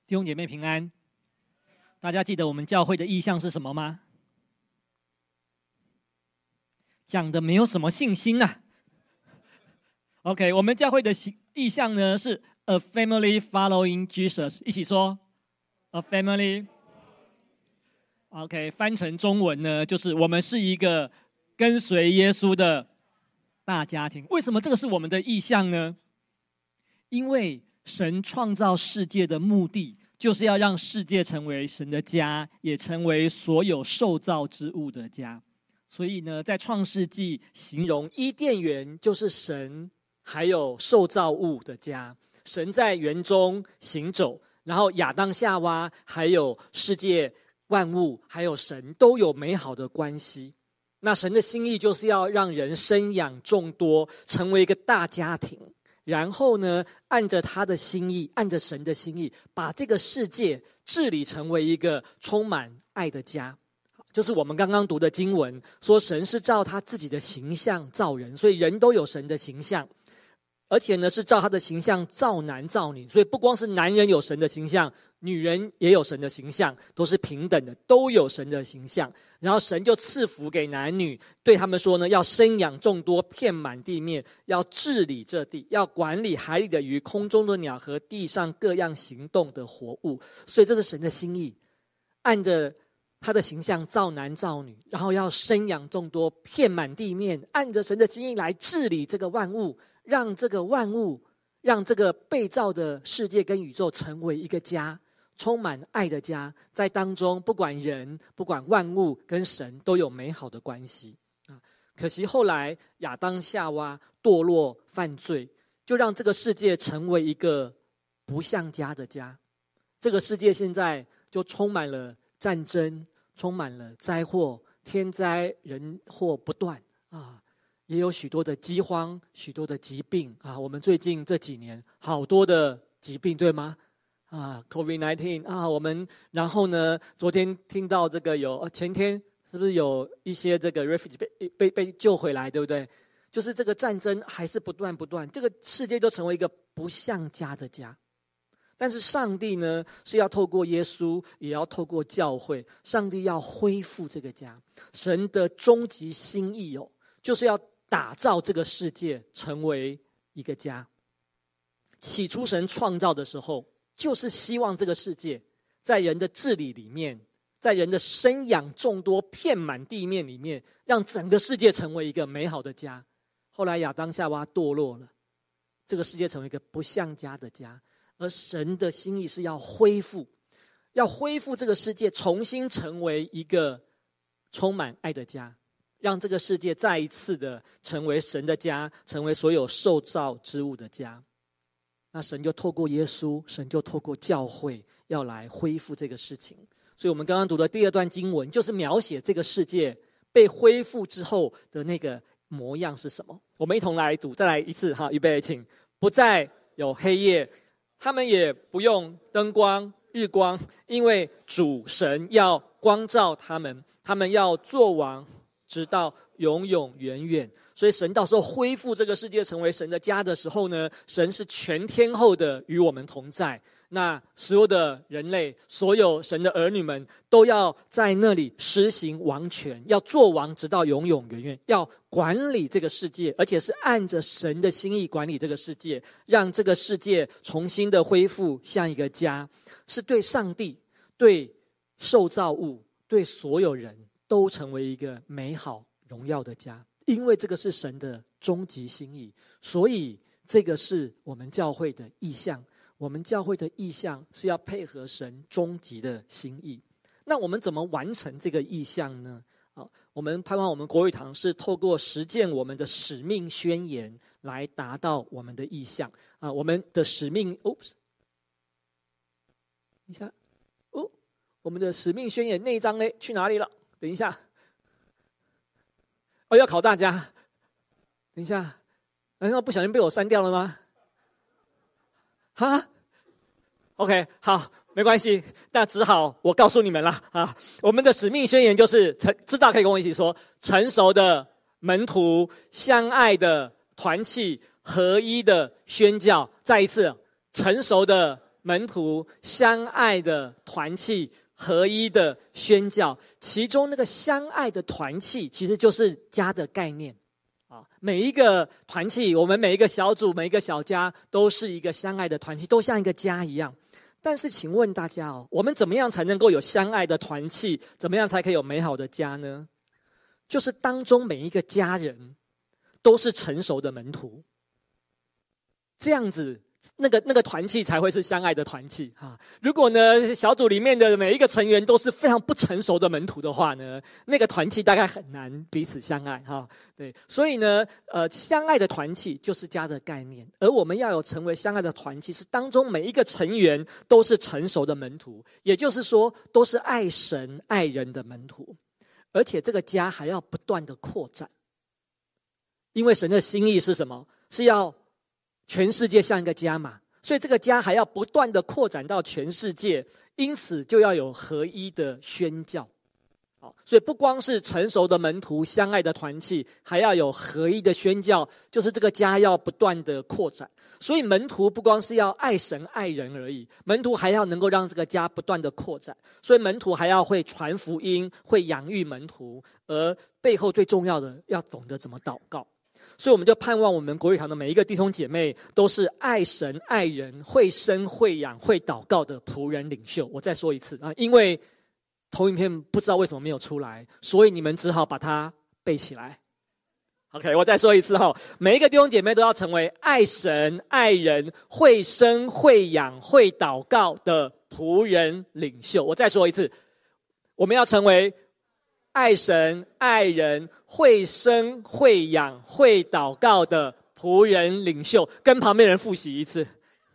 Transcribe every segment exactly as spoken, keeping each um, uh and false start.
弟兄姐妹平安。大家记得我们教会的意向是什么吗？讲的没有什么信心啊。OK， 我们教会的意向呢是 A family following Jesus， 一起说 A family。OK， 翻成中文呢就是我们是一个跟随耶稣的大家庭。为什么这个是我们的意向呢？因为神创造世界的目的就是要让世界成为神的家，也成为所有受造之物的家。所以呢，在创世纪形容伊甸园就是神还有受造物的家。神在园中行走，然后亚当夏娃还有世界万物还有神都有美好的关系。那神的心意就是要让人生养众多，成为一个大家庭。然后呢，按着他的心意，按着神的心意，把这个世界治理成为一个充满爱的家。就是我们刚刚读的经文说，神是照他自己的形象造人，所以人都有神的形象，而且呢是照他的形象造男造女，所以不光是男人有神的形象，女人也有神的形象，都是平等的，都有神的形象。然后神就赐福给男女，对他们说呢，要生养众多，遍满地面，要治理这地，要管理海里的鱼，空中的鸟和地上各样行动的活物。所以这是神的心意，按着他的形象造男造女，然后要生养众多，遍满地面，按着神的心意来治理这个万物，让这个万物，让这个被造的世界跟宇宙成为一个家，充满爱的家。在当中不管人不管万物跟神都有美好的关系。可惜后来亚当夏娃堕落犯罪，就让这个世界成为一个不像家的家。这个世界现在就充满了战争，充满了灾祸，天灾人祸不断啊，也有许多的饥荒，许多的疾病啊。我们最近这几年好多的疾病，对吗？啊 ，COVID 十九 啊，我们然后呢，昨天听到这个有，前天是不是有一些这个 refugee 被被被救回来，对不对？就是这个战争还是不断不断，这个世界就成为一个不像家的家。但是上帝呢，是要透过耶稣，也要透过教会，上帝要恢复这个家。神的终极心意哦，就是要打造这个世界成为一个家。起初神创造的时候，就是希望这个世界在人的治理里面，在人的生养众多遍满地面里面，让整个世界成为一个美好的家。后来亚当夏娃堕落了，这个世界成为一个不像家的家。而神的心意是要恢复，要恢复这个世界，重新成为一个充满爱的家，让这个世界再一次的成为神的家，成为所有受造之物的家。那神就透过耶稣，神就透过教会，要来恢复这个事情。所以我们刚刚读的第二段经文，就是描写这个世界被恢复之后的那个模样是什么。我们一同来读，再来一次哈，预备请。不再有黑夜，他们也不用灯光日光，因为主神要光照他们，他们要作王直到永永远远。所以神到时候恢复这个世界成为神的家的时候呢，神是全天候的与我们同在。那所有的人类，所有神的儿女们都要在那里施行王权，要做王直到永永远远，要管理这个世界，而且是按着神的心意管理这个世界，让这个世界重新的恢复像一个家，是对上帝、对受造物、对所有人都成为一个美好荣耀的家。因为这个是神的终极心意，所以这个是我们教会的意向。我们教会的意向是要配合神终极的心意。那我们怎么完成这个意向呢？啊，我们盼望我们国语堂是透过实践我们的使命宣言来达到我们的意向。啊，我们的使命，哦，等一下，哦，我们的使命宣言那一章呢去哪里了？等一下，哦，要考大家。等一下，难道不小心被我删掉了吗？哈 ，OK， 好，没关系，那只好我告诉你们了啊。我们的使命宣言就是，知道可以跟我一起说：成熟的门徒，相爱的团契，合一的宣教。再一次，成熟的门徒相爱的团契，合一的宣教。其中那个相爱的团契，其实就是家的概念啊。每一个团契，我们每一个小组，每一个小家，都是一个相爱的团契，都像一个家一样。但是，请问大家哦，我们怎么样才能够有相爱的团契？怎么样才可以有美好的家呢？就是当中每一个家人都是成熟的门徒，这样子，那个那个团契才会是相爱的团契哈。如果呢，小组里面的每一个成员都是非常不成熟的门徒的话呢，那个团契大概很难彼此相爱哈。对，所以呢，呃，相爱的团契就是家的概念，而我们要有成为相爱的团契，是当中每一个成员都是成熟的门徒，也就是说，都是爱神爱人的门徒，而且这个家还要不断的扩展，因为神的心意是什么？是要全世界像一个家嘛，所以这个家还要不断的扩展到全世界，因此就要有合一的宣教。好，所以不光是成熟的门徒相爱的团契，还要有合一的宣教，就是这个家要不断的扩展。所以门徒不光是要爱神爱人而已，门徒还要能够让这个家不断的扩展。所以门徒还要会传福音，会养育门徒，而背后最重要的要懂得怎么祷告。所以我们就盼望我们国语堂的每一个弟兄姐妹都是爱神爱人、会生会养、会祷告的仆人领袖。我再说一次啊，因为投影片不知道为什么没有出来，所以你们只好把它背起来。OK， 我再说一次哈，每一个弟兄姐妹都要成为爱神爱人、会生会养、会祷告的仆人领袖。我再说一次，我们要成为爱神爱人、会生会养、会祷告的仆人领袖。跟旁边人复习一次。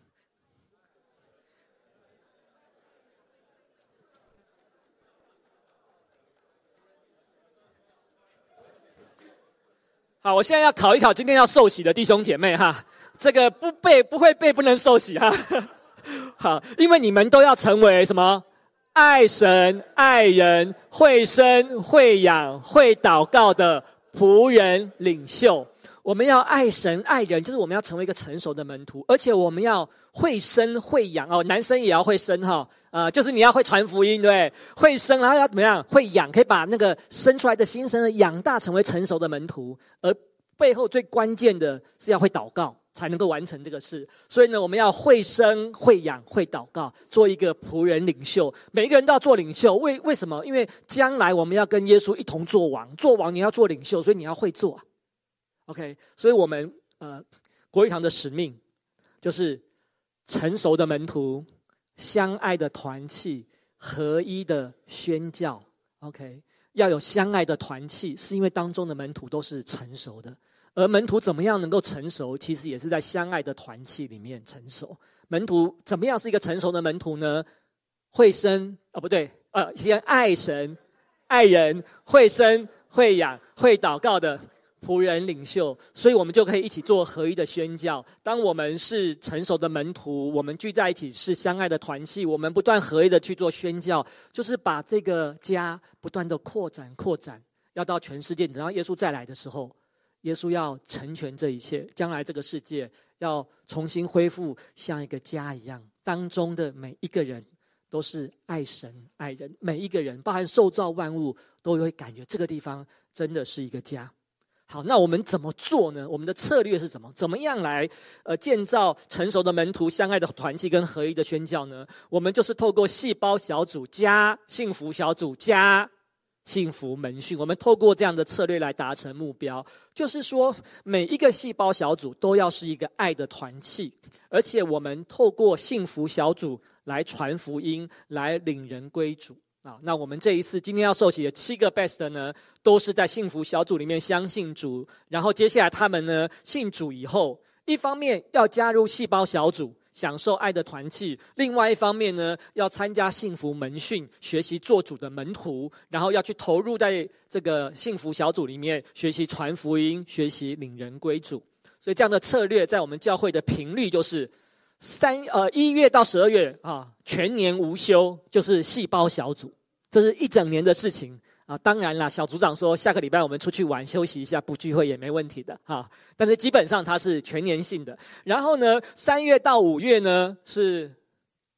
好，我现在要考一考今天要受洗的弟兄姐妹哈，这个不背不会背不能受洗哈。好，因为你们都要成为什么？爱神爱人、会生会养、会祷告的仆人领袖。我们要爱神爱人，就是我们要成为一个成熟的门徒，而且我们要会生会养哦，男生也要会生哈，呃，就是你要会传福音，对不对？会生，然后要怎么样？会养，可以把那个生出来的新生儿养大，成为成熟的门徒。而背后最关键的是要会祷告，才能够完成这个事。所以呢，我们要会生会养会祷告，做一个仆人领袖。每一个人都要做领袖，为为什么？因为将来我们要跟耶稣一同做王，做王你要做领袖，所以你要会做。OK， 所以我们呃国语堂的使命就是成熟的门徒、相爱的团契、合一的宣教。OK， 要有相爱的团契，是因为当中的门徒都是成熟的。而门徒怎么样能够成熟，其实也是在相爱的团契里面成熟。门徒怎么样是一个成熟的门徒呢？会生啊、哦，不对，呃，先爱神、爱人、会生、会养、会祷告的仆人领袖。所以我们就可以一起做合一的宣教。当我们是成熟的门徒，我们聚在一起是相爱的团契，我们不断合一的去做宣教，就是把这个家不断的扩展扩展，要到全世界。等到耶稣再来的时候，耶稣要成全这一切，将来这个世界要重新恢复像一个家一样，当中的每一个人都是爱神爱人，每一个人包含受造万物都会感觉这个地方真的是一个家。好，那我们怎么做呢？我们的策略是怎么？怎么样来呃建造成熟的门徒、相爱的团契跟合一的宣教呢？我们就是透过细胞小组加幸福小组加幸福门训，我们透过这样的策略来达成目标。就是说，每一个细胞小组都要是一个爱的团契，而且我们透过幸福小组来传福音，来领人归主。啊，那我们这一次今天要受洗的七个 best 呢，都是在幸福小组里面相信主，然后接下来他们呢信主以后，一方面要加入细胞小组，享受爱的团契；另外一方面呢，要参加幸福门训，学习做主的门徒，然后要去投入在这个幸福小组里面，学习传福音，学习领人归主。所以这样的策略，在我们教会的频率就是三呃一月到十二月啊，全年无休，就是细胞小组，这是一整年的事情啊。当然啦，小组长说下个礼拜我们出去玩休息一下，不聚会也没问题的哈。但是基本上它是全年性的。然后呢，三月到五月呢是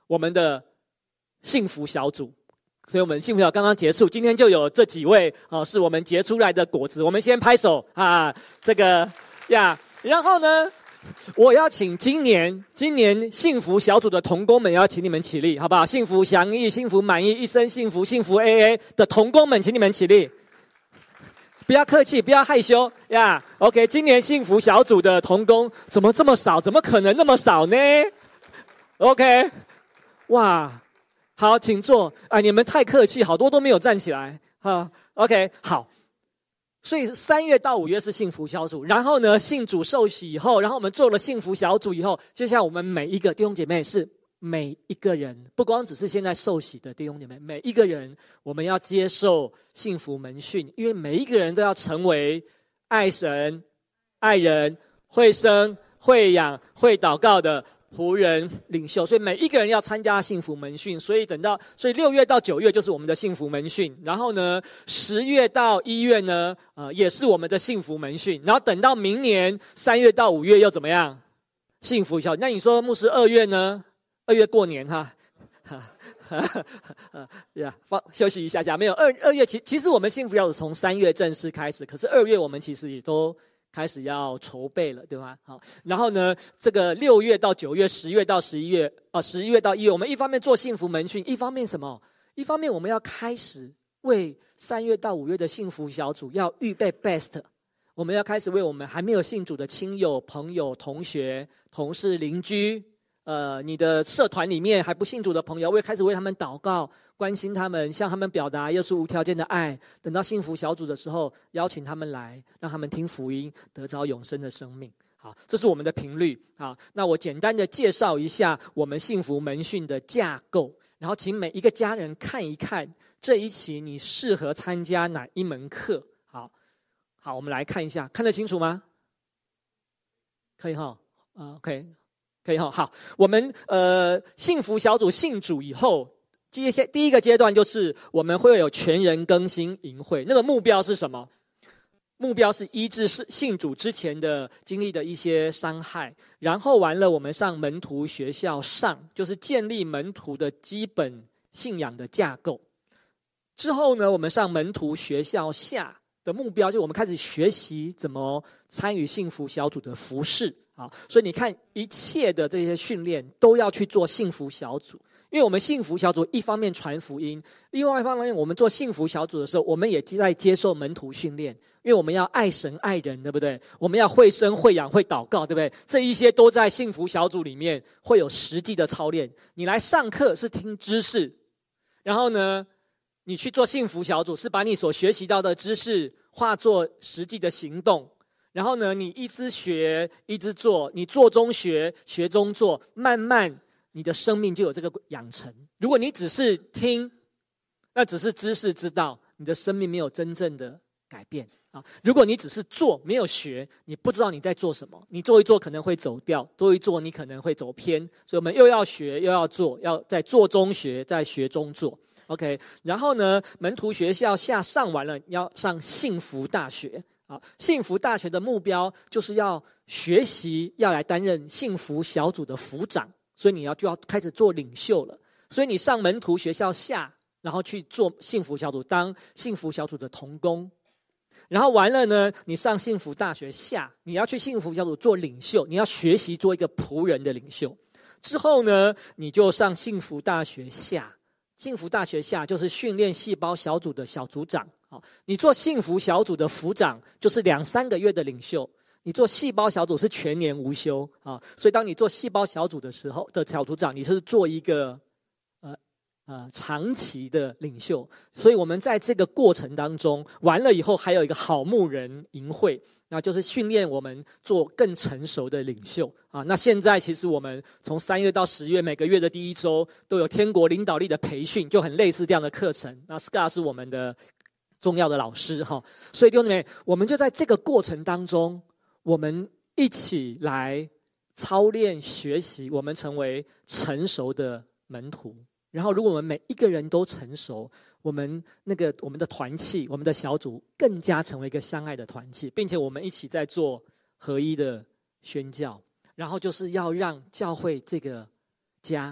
我们的幸福小组。所以我们幸福小组刚刚结束，今天就有这几位啊、呃，是我们结出来的果子。我们先拍手啊，这个呀，然后呢，我要请今年今年幸福小组的同工们，要请你们起立，好不好？幸福祥义、幸福满意、一生幸福、幸福 A A 的同工们，请你们起立，不要客气，不要害羞呀。OK， 今年幸福小组的同工怎么这么少？怎么可能那么少呢 ？OK， 哇。好，请坐。啊，你们太客气，好多都没有站起来。哈 ，OK， 好。所以三月到五月是幸福小组，然后呢，信主受洗以后，然后我们做了幸福小组以后，接下来我们每一个弟兄姐妹是每一个人，不光只是现在受洗的弟兄姐妹，每一个人我们要接受幸福门训，因为每一个人都要成为爱神、爱人、会生、会养、会祷告的仆人领袖，所以每一个人要参加幸福门训。所以等到，所以六月到九月就是我们的幸福门训，然后呢，十月到一月呢，呃，也是我们的幸福门训，然后等到明年三月到五月又怎么样？幸福小组。那你说牧师二月呢？二月过年哈，哈哈呀，放休息一下下。没有二二月其其实我们幸福小组从三月正式开始，可是二月我们其实也都开始要筹备了，对吧？好，然后呢，这个六月到九月、十月到十一月，啊，十一月到一月，我们一方面做幸福门训，一方面什么？一方面我们要开始为三月到五月的幸福小组要预备 best， 我们要开始为我们还没有信主的亲友、朋友、同学、同事、邻居，呃，你的社团里面还不信主的朋友，我也开始为他们祷告。关心他们，向他们表达耶稣无条件的爱。等到幸福小组的时候，邀请他们来，让他们听福音，得着永生的生命。好，这是我们的频率。好，那我简单的介绍一下我们幸福门训的架构，然后请每一个家人看一看这一期你适合参加哪一门课。好，好，我们来看一下，看得清楚吗？可以哈，啊 ，OK， 可以哈。好，我们呃幸福小组信主以后。接下第一个阶段就是我们会有全人更新营会，那个目标是什么？目标是医治是信主之前的经历的一些伤害，然后完了我们上门徒学校上，就是建立门徒的基本信仰的架构。之后呢，我们上门徒学校下的目标就是我们开始学习怎么参与幸福小组的服事。好，所以你看一切的这些训练都要去做幸福小组。因为我们幸福小组一方面传福音，另外一方面我们做幸福小组的时候，我们也在接受门徒训练，因为我们要爱神爱人，对不对？我们要会生会养会祷告，对不对？这一些都在幸福小组里面会有实际的操练。你来上课是听知识，然后呢，你去做幸福小组是把你所学习到的知识化作实际的行动，然后呢，你一直学一直做，你做中学学中做，慢慢你的生命就有这个养成。如果你只是听，那只是知识知道，你的生命没有真正的改变啊。如果你只是做没有学，你不知道你在做什么，你做一做可能会走掉，做一做你可能会走偏。所以我们又要学又要做，要在做中学，在学中做。OK， 然后呢，门徒学校下上完了，要上幸福大学。好，幸福大学的目标就是要学习，要来担任幸福小组的辅长。所以你要就要开始做领袖了，所以你上门徒学校下，然后去做幸福小组，当幸福小组的同工，然后完了呢，你上幸福大学下，你要去幸福小组做领袖，你要学习做一个仆人的领袖。之后呢，你就上幸福大学下，幸福大学下就是训练细胞小组的小组长。好，你做幸福小组的辅长，就是两三个月的领袖。你做细胞小组是全年无休啊，所以当你做细胞小组的时候的小组长，你是做一个呃呃长期的领袖。所以我们在这个过程当中，完了以后还有一个好牧人营会，那就是训练我们做更成熟的领袖啊。那现在其实我们从三月到十月，每个月的第一周都有天国领导力的培训，就很类似这样的课程。那 Scar 是我们的重要的老师哈，所以弟兄姊妹，我们就在这个过程当中。我们一起来操练学习，我们成为成熟的门徒。然后，如果我们每一个人都成熟，我们那个我们的团契、我们的小组更加成为一个相爱的团契，并且我们一起在做合一的宣教。然后就是要让教会这个家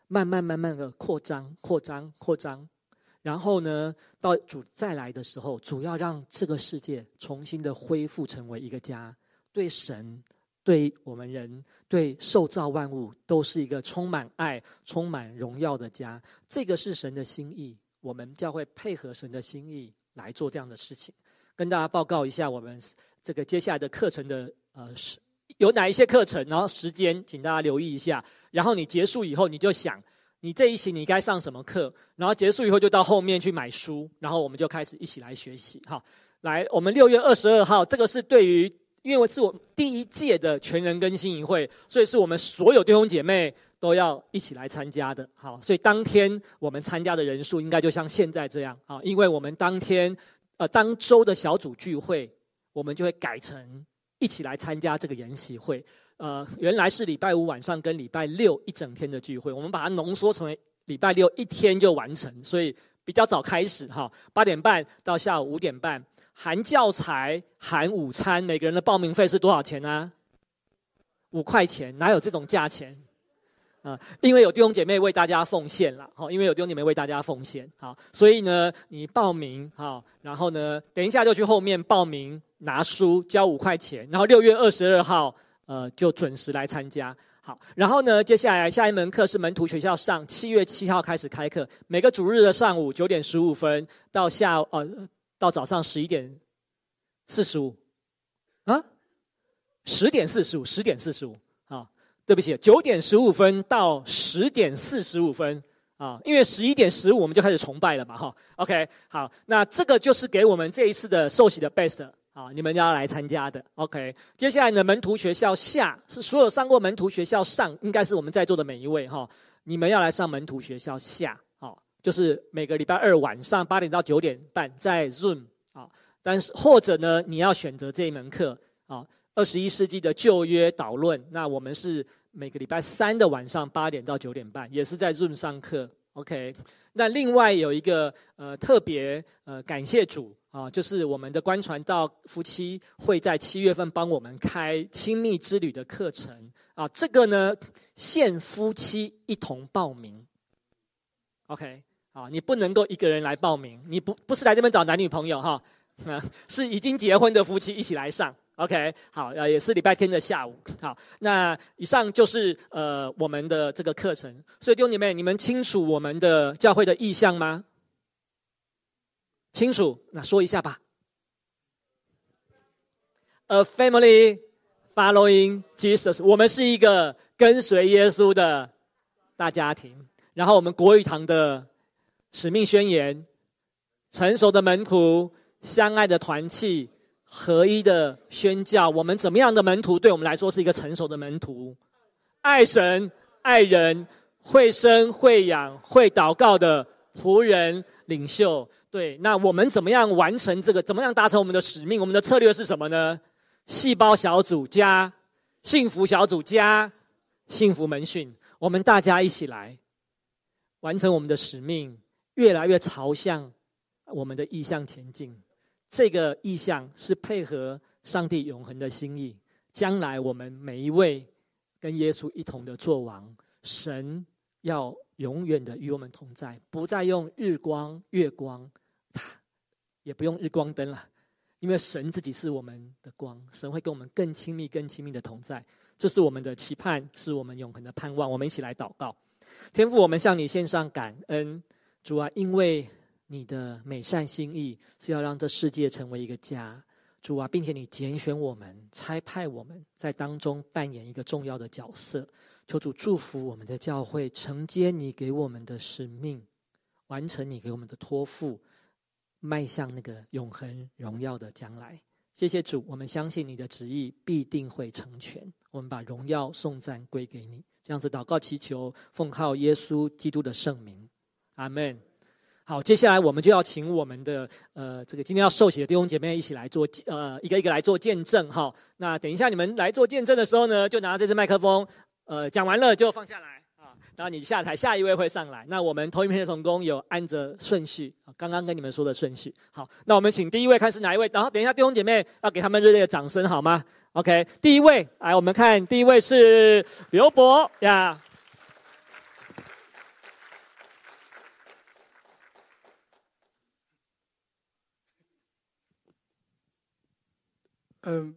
慢慢慢慢的扩张、扩张、扩张。然后呢，到主再来的时候，主要让这个世界重新的恢复成为一个家，对神、对我们人、对受造万物，都是一个充满爱、充满荣耀的家。这个是神的心意，我们教会配合神的心意来做这样的事情。跟大家报告一下，我们这个接下来的课程的呃有哪一些课程，然后时间，请大家留意一下。然后你结束以后，你就想。你这一期你该上什么课？然后结束以后就到后面去买书，然后我们就开始一起来学习。好，来，我们六月二十二号，这个是对于，因为是我第一届的全人更新营会，所以是我们所有弟兄姐妹都要一起来参加的。好，所以当天我们参加的人数应该就像现在这样啊，因为我们当天呃当周的小组聚会，我们就会改成一起来参加这个研习会。呃，原来是礼拜五晚上跟礼拜六一整天的聚会，我们把它浓缩成为礼拜六一天就完成，所以比较早开始哈，八点半到下午五点半，含教材、含午餐，每个人的报名费是多少钱呢？五块钱，哪有这种价钱？啊，因为有弟兄姐妹为大家奉献了，好，因为有弟兄姐妹为大家奉献，好，所以呢，你报名好，然后呢，等一下就去后面报名拿书，交五块钱，然后六月二十二号。呃，就准时来参加。好，然后呢，接下来下一门课是门徒学校上，七月七号开始开课，每个主日的上午九点十五分到下呃到早上十一点四十五，啊，十点四十五，十点四十五啊，对不起，九点十五分到十点四十五分啊，因为十一点十五我们就开始崇拜了嘛，哈 ，OK， 好，那这个就是给我们这一次的受洗的 best。好，你们要来参加的 ，OK。接下来呢，门徒学校下是所有上过门徒学校上，应该是我们在座的每一位哈。你们要来上门徒学校下，好，就是每个礼拜二晚上八点到九点半在 Zoom 啊。但是或者呢，你要选择这一门课啊，二十一世纪的旧约导论。那我们是每个礼拜三的晚上八点到九点半，也是在 Zoom 上课 ，OK。那另外有一个呃特别呃感谢主。啊，就是我们的观传道夫妻会在七月份帮我们开亲密之旅的课程啊，这个呢限夫妻一同报名 ，OK， 啊，你不能够一个人来报名，你不不是来这边找男女朋友哈，是已经结婚的夫妻一起来上 ，OK， 好，呃，也是礼拜天的下午，好，那以上就是呃我们的这个课程，所以弟兄姐妹，你们清楚我们的教会的意向吗？清楚，那说一下吧。A family following Jesus， 我们是一个跟随耶稣的大家庭。然后我们国语堂的使命宣言：成熟的门徒，相爱的团契，合一的宣教。我们怎么样的门徒，对我们来说是一个成熟的门徒？爱神、爱人、会生会养、会祷告的仆人、领袖。对，那我们怎么样完成这个？怎么样达成我们的使命？我们的策略是什么呢？细胞小组加幸福小组加幸福门训，我们大家一起来完成我们的使命，越来越朝向我们的意向前进。这个意向是配合上帝永恒的心意，将来我们每一位跟耶稣一同的作王，神要永远的与我们同在，不再用日光、月光。也不用日光灯了，因为神自己是我们的光，神会跟我们更亲密、更亲密的同在。这是我们的期盼，是我们永恒的盼望。我们一起来祷告。天父，我们向你献上感恩，主啊，因为你的美善心意是要让这世界成为一个家，主啊，并且你拣选我们，差派我们在当中扮演一个重要的角色。求主祝福我们的教会，承接你给我们的使命，完成你给我们的托付，迈向那个永恒荣耀的将来。谢谢主，我们相信你的旨意必定会成全。我们把荣耀颂赞归给你。这样子祷告祈求，奉靠耶稣基督的圣名，阿们。好，接下来我们就要请我们的呃这个今天要受洗的弟兄姐妹一起来做呃一个一个来做见证哈。那等一下你们来做见证的时候呢，就拿这支麦克风，呃讲完了就放下来。然后你下台，下一位会上来。那我们投影片的同工有按着顺序，刚刚跟你们说的顺序。好，那我们请第一位看是哪一位？然后等一下弟兄姐妹要给他们热烈的掌声，好吗 ？OK， 第一位，来我们看第一位是刘博呀。 嗯、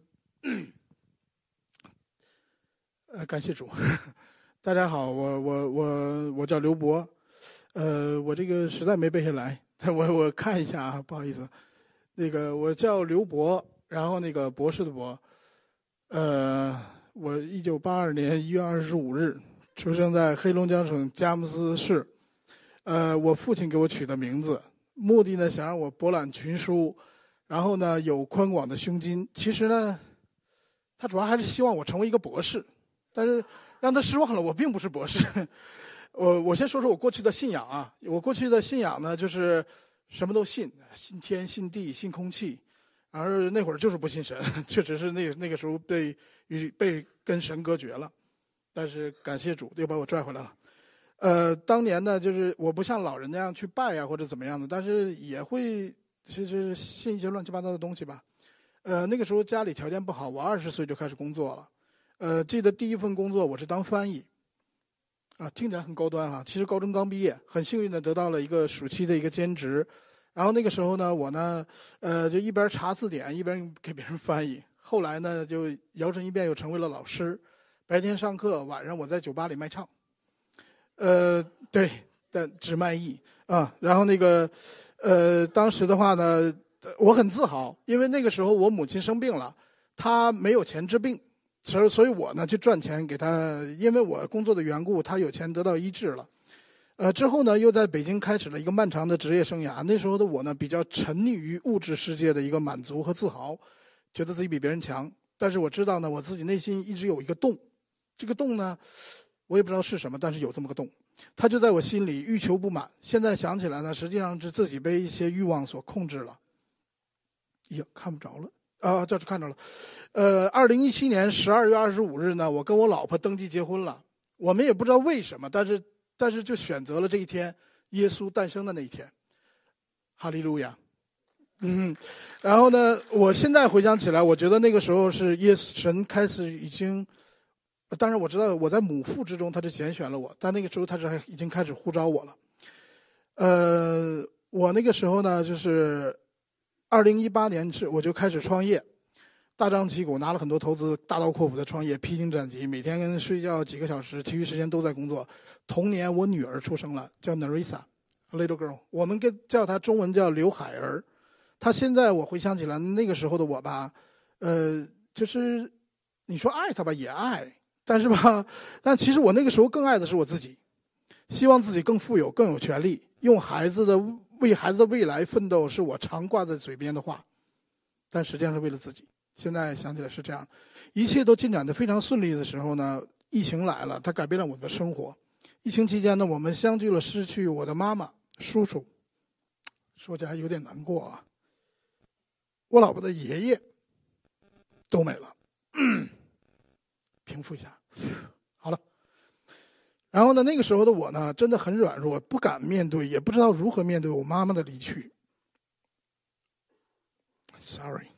呃，呃，感谢主。大家好，我我我我叫刘博，呃，我这个实在没背下来，我我看一下啊，不好意思。那个我叫刘博，然后那个博士的博，呃，我一九八二年一月二十五日出生在黑龙江省佳木斯市，呃，我父亲给我取的名字，目的呢想让我博览群书，然后呢有宽广的胸襟。其实呢，他主要还是希望我成为一个博士，但是让他失望了，我并不是博士。我我先说说我过去的信仰啊，我过去的信仰呢就是什么都信，信天信地信空气，而那会儿就是不信神，确实是那那个时候被与被跟神隔绝了，但是感谢主又把我拽回来了。呃，当年呢就是我不像老人那样去拜呀、啊、或者怎么样的，但是也会其实信一些乱七八糟的东西吧。呃，那个时候家里条件不好，我二十岁就开始工作了。呃，记得第一份工作我是当翻译，啊，听起来很高端哈、啊。其实高中刚毕业，很幸运的得到了一个暑期的一个兼职。然后那个时候呢，我呢，呃，就一边查字典，一边给别人翻译。后来呢，就摇身一变，又成为了老师。白天上课，晚上我在酒吧里卖唱。呃，对，但只卖艺啊。然后那个，呃，当时的话呢，我很自豪，因为那个时候我母亲生病了，她没有钱治病。所以，所以我呢去赚钱给他，因为我工作的缘故，他有钱得到医治了。呃，之后呢，又在北京开始了一个漫长的职业生涯。那时候的我呢，比较沉溺于物质世界的一个满足和自豪，觉得自己比别人强。但是我知道呢，我自己内心一直有一个洞，这个洞呢，我也不知道是什么，但是有这么个洞，它就在我心里欲求不满。现在想起来呢，实际上是自己被一些欲望所控制了。呀，看不着了。啊，这是看着了，呃，二零一七年十二月二十五日呢，我跟我老婆登记结婚了。我们也不知道为什么，但是但是就选择了这一天，耶稣诞生的那一天。哈利路亚。嗯，然后呢，我现在回想起来，我觉得那个时候是耶稣神开始已经，当然我知道我在母腹之中他就拣选了我，但那个时候他是还已经开始呼召我了。呃，我那个时候呢，就是二零一八年是我就开始创业，大张旗鼓，拿了很多投资，大刀阔斧的创业，披荆斩棘，每天跟睡觉几个小时，其余时间都在工作。同年我女儿出生了，叫 Narisa little girl， 我们跟叫她中文叫刘海儿。她现在我回想起来，那个时候的我吧，呃，就是你说爱她吧，也爱，但是吧，但其实我那个时候更爱的是我自己，希望自己更富有，更有权利，用孩子的为孩子的未来奋斗，是我常挂在嘴边的话，但实际上是为了自己。现在想起来是这样，一切都进展得非常顺利的时候呢，疫情来了，它改变了我们的生活。疫情期间呢，我们相继了失去我的妈妈、叔叔，说起来有点难过啊。我老婆的爷爷都没了，平复一下，好了。然后呢，那个时候的我呢，真的很软弱，不敢面对，也不知道如何面对我妈妈的离去。Sorry。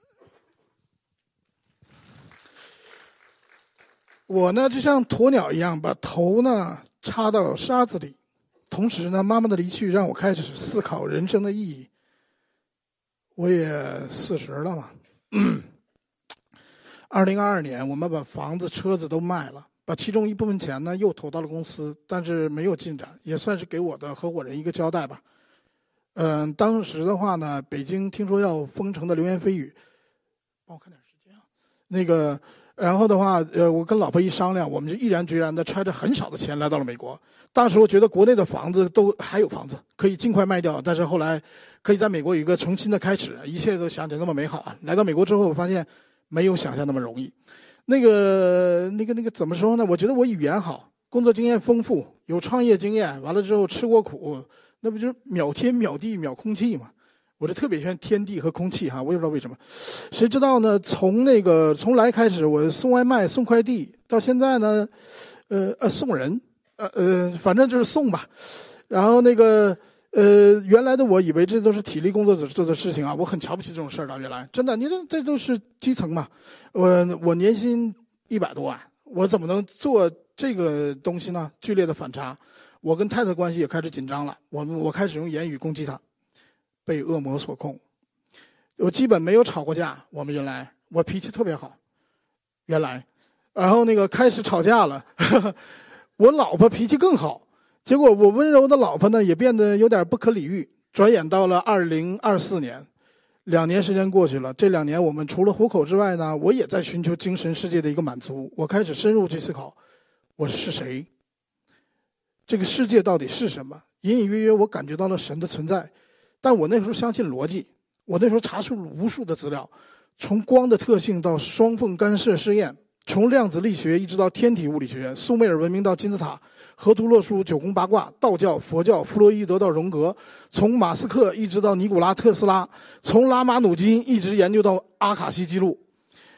我呢，就像鸵鸟一样，把头呢插到沙子里。同时呢，妈妈的离去让我开始思考人生的意义。我也四十了嘛。二零二二年，我们把房子、车子都卖了，把其中一部分钱呢又投到了公司，但是没有进展，也算是给我的合伙人一个交代吧。嗯、呃，当时的话呢，北京听说要封城的流言蜚语，帮我看点时间啊。那个，然后的话，呃，我跟老婆一商量，我们就毅然决然的揣着很少的钱来到了美国。当时我觉得国内的房子都还有房子可以尽快卖掉，但是后来可以在美国有一个重新的开始，一切都想起来那么美好啊！来到美国之后，我发现没有想象那么容易。那个、那个、那个怎么说呢？我觉得我语言好，工作经验丰富，有创业经验，完了之后吃过苦，那不就是秒天秒地秒空气嘛？我就特别喜欢天地和空气哈，我也不知道为什么。谁知道呢？从那个从来开始，我送外卖、送快递，到现在呢，呃呃送人，呃呃，反正就是送吧。然后那个呃，原来的我以为这都是体力工作者做的事情啊，我很瞧不起这种事儿的。原来真的，你这这都是基层嘛。我我年薪一百多万，我怎么能做这个东西呢？剧烈的反差，我跟太太关系也开始紧张了。我们我开始用言语攻击她。被恶魔所控，我基本没有吵过架。我们原来我脾气特别好，原来，然后那个开始吵架了，呵呵，我老婆脾气更好，结果我温柔的老婆呢也变得有点不可理喻。转眼到了二零二四年，两年时间过去了，这两年我们除了糊口之外呢，我也在寻求精神世界的一个满足。我开始深入去思考，我是谁？这个世界到底是什么？隐隐约约我感觉到了神的存在，但我那时候相信逻辑，我那时候查出了无数的资料，从光的特性到双缝干涉试验，从量子力学一直到天体物理学，苏美尔文明到金字塔，河图洛书、九宫八卦，道教、佛教、弗洛伊德到荣格，从马斯克一直到尼古拉特斯拉，从拉马努金一直研究到阿卡西记录。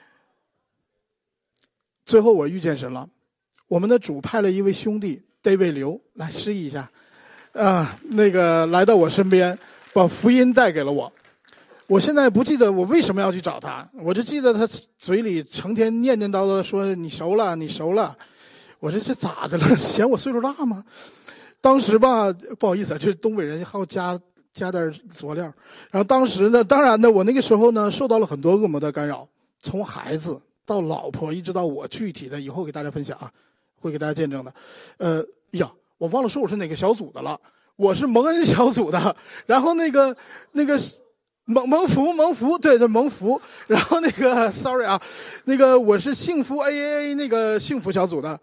最后我遇见神了，我们的主派了一位兄弟 David 刘来示意一下，啊，那个来到我身边，把福音带给了我。我现在不记得我为什么要去找他，我就记得他嘴里成天念念叨叨说你熟了，你熟了。我说这咋的了？嫌我岁数大吗？当时吧，不好意思啊，就是东北人好加加点佐料。然后当时呢，当然呢，我那个时候呢，受到了很多恶魔的干扰，从孩子到老婆，一直到我，具体的以后给大家分享啊，会给大家见证的。呃，呀，我忘了说我是哪个小组的了，我是蒙恩小组的。然后那个那个。蒙蒙福蒙福，对对蒙福，然后那个 sorry 啊，那个我是幸福 A A A 那个幸福小组的，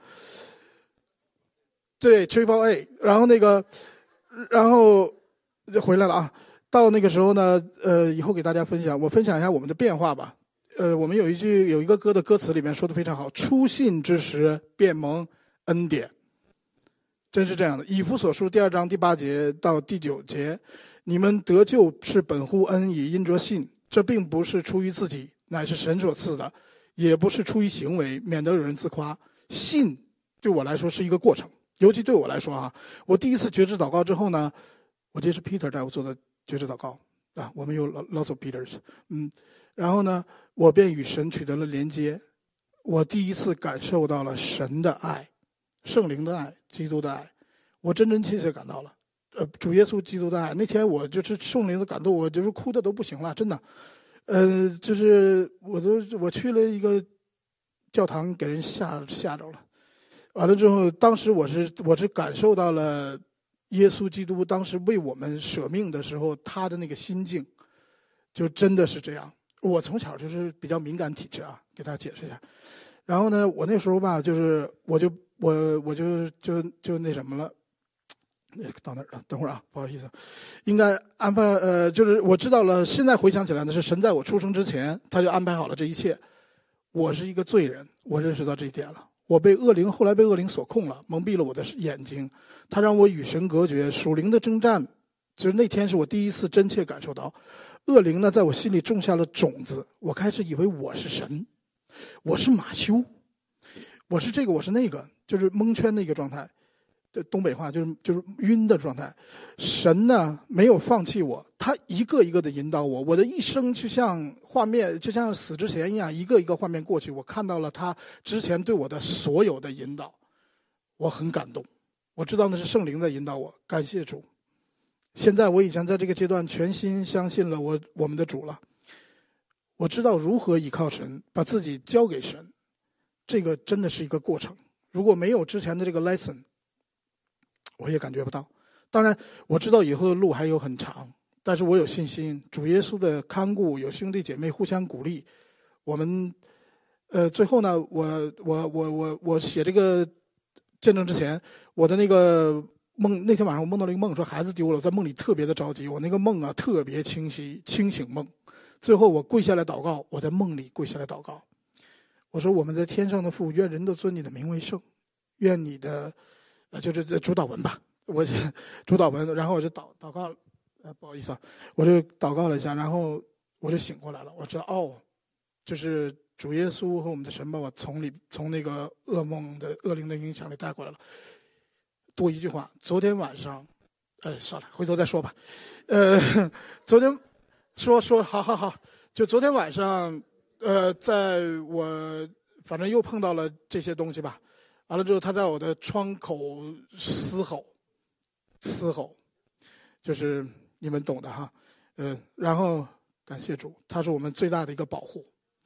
对 Triple A， 然后那个，然后回来了啊。到那个时候呢，呃，以后给大家分享，我分享一下我们的变化吧。呃，我们有一句有一个歌的歌词里面说的非常好，初信之时便蒙恩典，真是这样的。以弗所书第二章第八节到第九节。你们得救是本乎恩，以因着信，这并不是出于自己，乃是神所赐的，也不是出于行为，免得有人自夸。信对我来说是一个过程，尤其对我来说啊，我第一次觉知祷告之后呢，我记得是 Peter 带我做的觉知祷告啊，我们有 lots of Peters， 嗯，然后呢，我便与神取得了连接，我第一次感受到了神的爱，圣灵的爱，基督的爱，我真真切切感到了。呃，主耶稣基督的爱，那天我就是圣灵的感动，我就是哭的都不行了，真的。呃，就是我都我去了一个教堂，给人吓吓着了。完了之后，当时我是我是感受到了耶稣基督当时为我们舍命的时候，他的那个心境，就真的是这样。我从小就是比较敏感体质啊，给大家解释一下。然后呢，我那时候吧，就是我就我我就就就那什么了。到哪儿了？等会儿啊，不好意思，应该安排呃，就是我知道了。现在回想起来呢，是神在我出生之前，他就安排好了这一切。我是一个罪人，我认识到这一点了。我被恶灵，后来被恶灵所控了，蒙蔽了我的眼睛，他让我与神隔绝。属灵的征战，就是那天是我第一次真切感受到，恶灵呢在我心里种下了种子。我开始以为我是神，我是马修，我是这个，我是那个，就是蒙圈的一个状态。东北话就是就是晕的状态。神呢没有放弃我，他一个一个的引导我，我的一生就像画面，就像死之前一样，一个一个画面过去，我看到了他之前对我的所有的引导，我很感动。我知道那是圣灵在引导我，感谢主。现在我已经在这个阶段全心相信了我我们的主了。我知道如何依靠神，把自己交给神，这个真的是一个过程。如果没有之前的这个 lesson，我也感觉不到。当然我知道以后的路还有很长，但是我有信心，主耶稣的看顾，有兄弟姐妹互相鼓励。我们呃最后呢，我我我我我写这个见证之前，我的那个梦，那天晚上我梦到了一个梦，说孩子丢了，在梦里特别的着急。我那个梦啊特别清晰，清醒梦。最后我跪下来祷告，我在梦里跪下来祷告，我说我们在天上的父，愿人都尊你的名为圣，愿你的呃，就是主祷文吧，我主祷文，然后我就祷祷告，呃，不好意思啊，我就祷告了一下，然后我就醒过来了，我知道哦，就是主耶稣和我们的神把我从里从那个噩梦的恶灵的影响里带过来了。多一句话，昨天晚上，哎，算了，回头再说吧。呃，昨天说说，好好好，就昨天晚上，呃，在我反正又碰到了这些东西吧。完了之后，他在我的窗口嘶吼，嘶吼，就是你们懂的哈，嗯、呃，然后感谢主，他是我们最大的一个保护。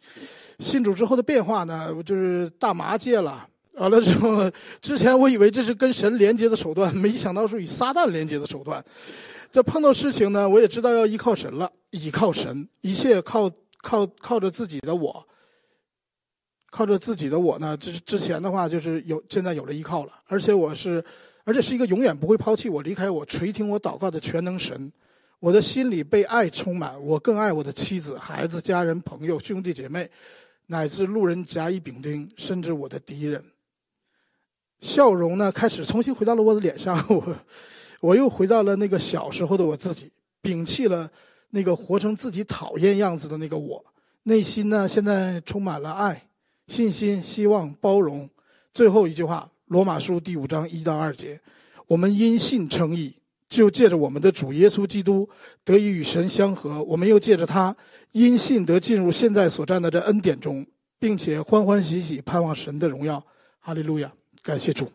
信主之后的变化呢，就是大麻戒了。完了之后，之前我以为这是跟神连接的手段，没想到是与撒旦连接的手段。这碰到事情呢，我也知道要依靠神了，依靠神，一切靠靠靠着自己的我，靠着自己的我呢，之之前的话就是有，现在有了依靠了，而且我是，而且是一个永远不会抛弃我、离开我、垂听我祷告的全能神。我的心里被爱充满，我更爱我的妻子、孩子、家人、朋友、兄弟姐妹，乃至路人甲乙丙丁，甚至我的敌人。笑容呢，开始重新回到了我的脸上，我我又回到了那个小时候的我自己，摒弃了那个活成自己讨厌样子的那个我。内心呢，现在充满了爱、信心、希望、包容。最后一句话，罗马书第五章一到二节，我们因信称义，就借着我们的主耶稣基督得以与神相合，我们又借着他因信得进入现在所站的这恩典中，并且欢欢喜喜盼望神的荣耀。哈利路亚，感谢主。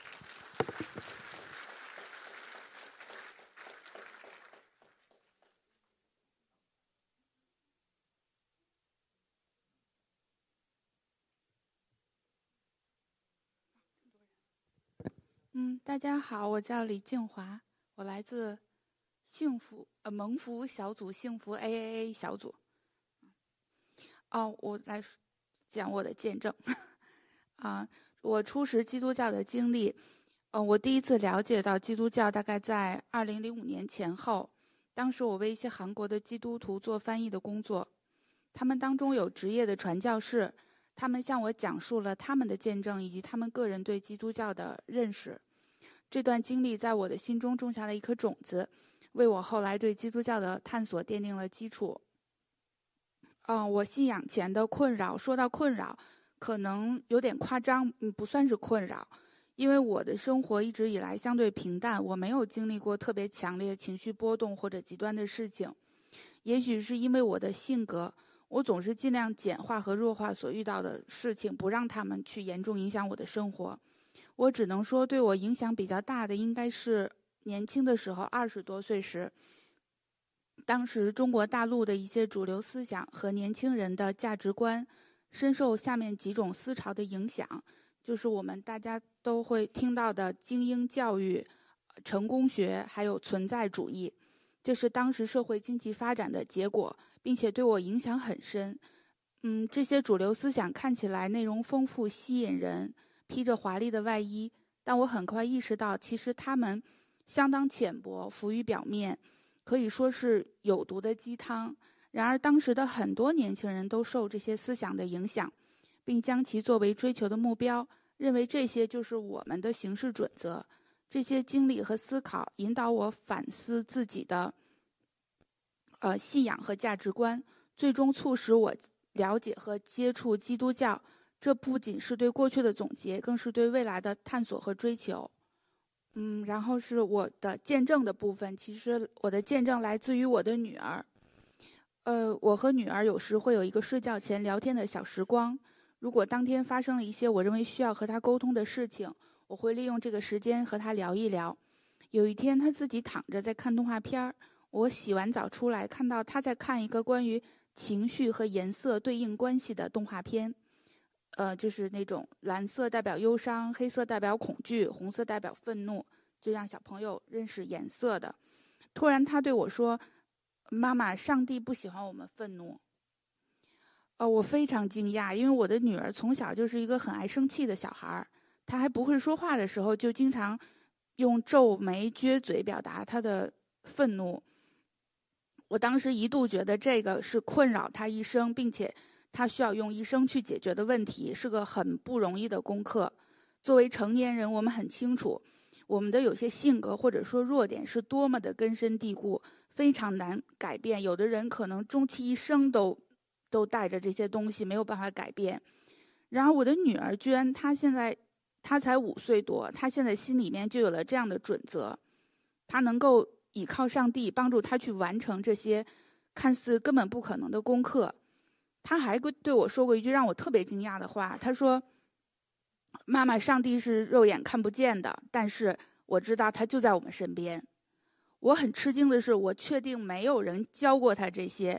嗯，大家好，我叫李静华，我来自幸福呃蒙福小组幸福 A A A 小组。哦，我来讲我的见证。啊，我初识基督教的经历，呃，我第一次了解到基督教大概在二零零五年前后。当时我为一些韩国的基督徒做翻译的工作，他们当中有职业的传教士，他们向我讲述了他们的见证以及他们个人对基督教的认识。这段经历在我的心中种下了一颗种子，为我后来对基督教的探索奠定了基础。嗯，我信仰前的困扰，说到困扰可能有点夸张，嗯，不算是困扰，因为我的生活一直以来相对平淡，我没有经历过特别强烈情绪波动或者极端的事情。也许是因为我的性格，我总是尽量简化和弱化所遇到的事情，不让他们去严重影响我的生活。我只能说，对我影响比较大的应该是年轻的时候，二十多岁时，当时中国大陆的一些主流思想和年轻人的价值观深受下面几种思潮的影响，就是我们大家都会听到的精英教育、成功学，还有存在主义。这是当时社会经济发展的结果，并且对我影响很深。嗯，这些主流思想看起来内容丰富、吸引人，披着华丽的外衣，但我很快意识到，其实他们相当浅薄，浮于表面，可以说是有毒的鸡汤。然而当时的很多年轻人都受这些思想的影响，并将其作为追求的目标，认为这些就是我们的行事准则。这些经历和思考引导我反思自己的呃信仰和价值观，最终促使我了解和接触基督教。这不仅是对过去的总结，更是对未来的探索和追求。嗯，然后是我的见证的部分。其实我的见证来自于我的女儿。呃，我和女儿有时会有一个睡觉前聊天的小时光。如果当天发生了一些我认为需要和她沟通的事情，我会利用这个时间和她聊一聊。有一天，她自己躺着在看动画片儿，我洗完澡出来，看到她在看一个关于情绪和颜色对应关系的动画片。呃，就是那种蓝色代表忧伤，黑色代表恐惧，红色代表愤怒，就让小朋友认识颜色的。突然他对我说，妈妈，上帝不喜欢我们愤怒。呃，我非常惊讶，因为我的女儿从小就是一个很爱生气的小孩，她还不会说话的时候，就经常用皱眉撅嘴表达她的愤怒。我当时一度觉得这个是困扰她一生，并且他需要用一生去解决的问题，是个很不容易的功课。作为成年人，我们很清楚我们的有些性格或者说弱点是多么的根深蒂固，非常难改变。有的人可能终其一生都都带着这些东西，没有办法改变。然而我的女儿居然，她现在她才五岁多，她现在心里面就有了这样的准则，她能够倚靠上帝帮助她去完成这些看似根本不可能的功课。他还对我说过一句让我特别惊讶的话，他说，妈妈，上帝是肉眼看不见的，但是我知道他就在我们身边。我很吃惊的是，我确定没有人教过他这些，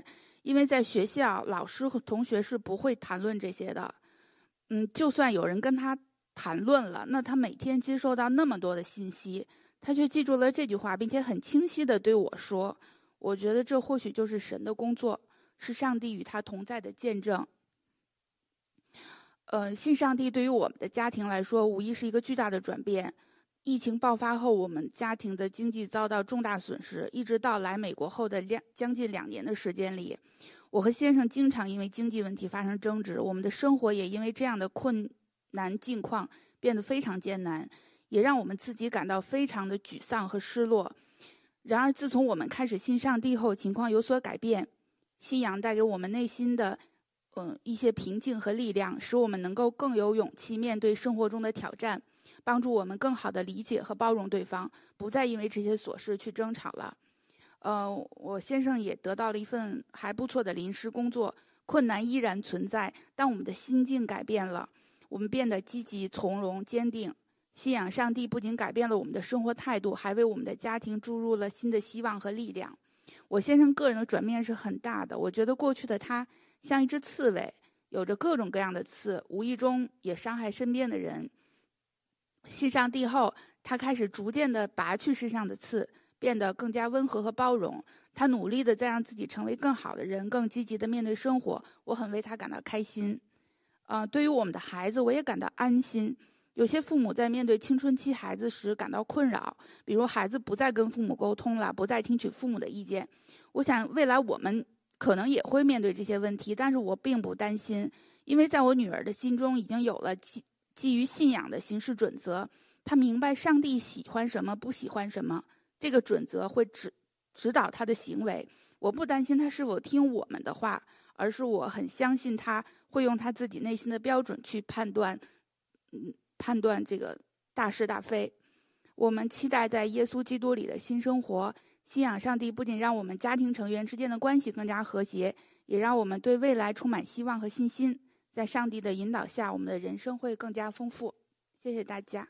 因为在学校，老师和同学是不会谈论这些的。嗯，就算有人跟他谈论了，那他每天接受到那么多的信息，他却记住了这句话，并且很清晰地对我说。我觉得这或许就是神的工作，是上帝与他同在的见证。呃，信上帝对于我们的家庭来说，无疑是一个巨大的转变。疫情爆发后，我们家庭的经济遭到重大损失，一直到来美国后的两将近两年的时间里，我和先生经常因为经济问题发生争执，我们的生活也因为这样的困难境况变得非常艰难，也让我们自己感到非常的沮丧和失落。然而，自从我们开始信上帝后，情况有所改变。信仰带给我们内心的，嗯，一些平静和力量，使我们能够更有勇气面对生活中的挑战，帮助我们更好地理解和包容对方，不再因为这些琐事去争吵了。呃，我先生也得到了一份还不错的临时工作，困难依然存在，但我们的心境改变了，我们变得积极、从容、坚定。信仰上帝不仅改变了我们的生活态度，还为我们的家庭注入了新的希望和力量。我先生个人的转变是很大的，我觉得过去的他像一只刺猬，有着各种各样的刺，无意中也伤害身边的人。信上帝后，他开始逐渐地拔去身上的刺，变得更加温和和包容。他努力地在让自己成为更好的人，更积极地面对生活。我很为他感到开心。呃，对于我们的孩子，我也感到安心。有些父母在面对青春期孩子时感到困扰，比如孩子不再跟父母沟通了，不再听取父母的意见。我想未来我们可能也会面对这些问题，但是我并不担心，因为在我女儿的心中已经有了基基于信仰的行事准则。她明白上帝喜欢什么，不喜欢什么，这个准则会指指导她的行为。我不担心她是否听我们的话，而是我很相信她会用她自己内心的标准去判断，嗯。判断这个大是大非。我们期待在耶稣基督里的新生活。信仰上帝不仅让我们家庭成员之间的关系更加和谐，也让我们对未来充满希望和信心。在上帝的引导下，我们的人生会更加丰富。谢谢大家。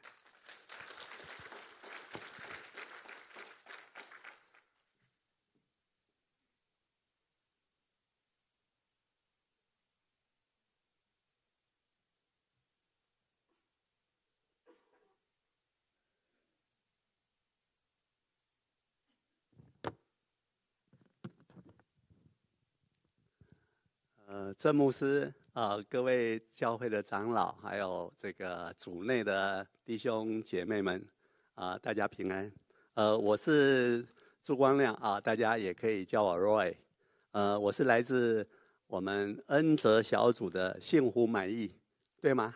呃，郑牧师啊、呃，各位教会的长老，还有这个主内的弟兄姐妹们啊、呃，大家平安。呃，我是朱光亮啊、呃，大家也可以叫我 Roy。呃，我是来自我们恩泽小组的幸福满意，对吗？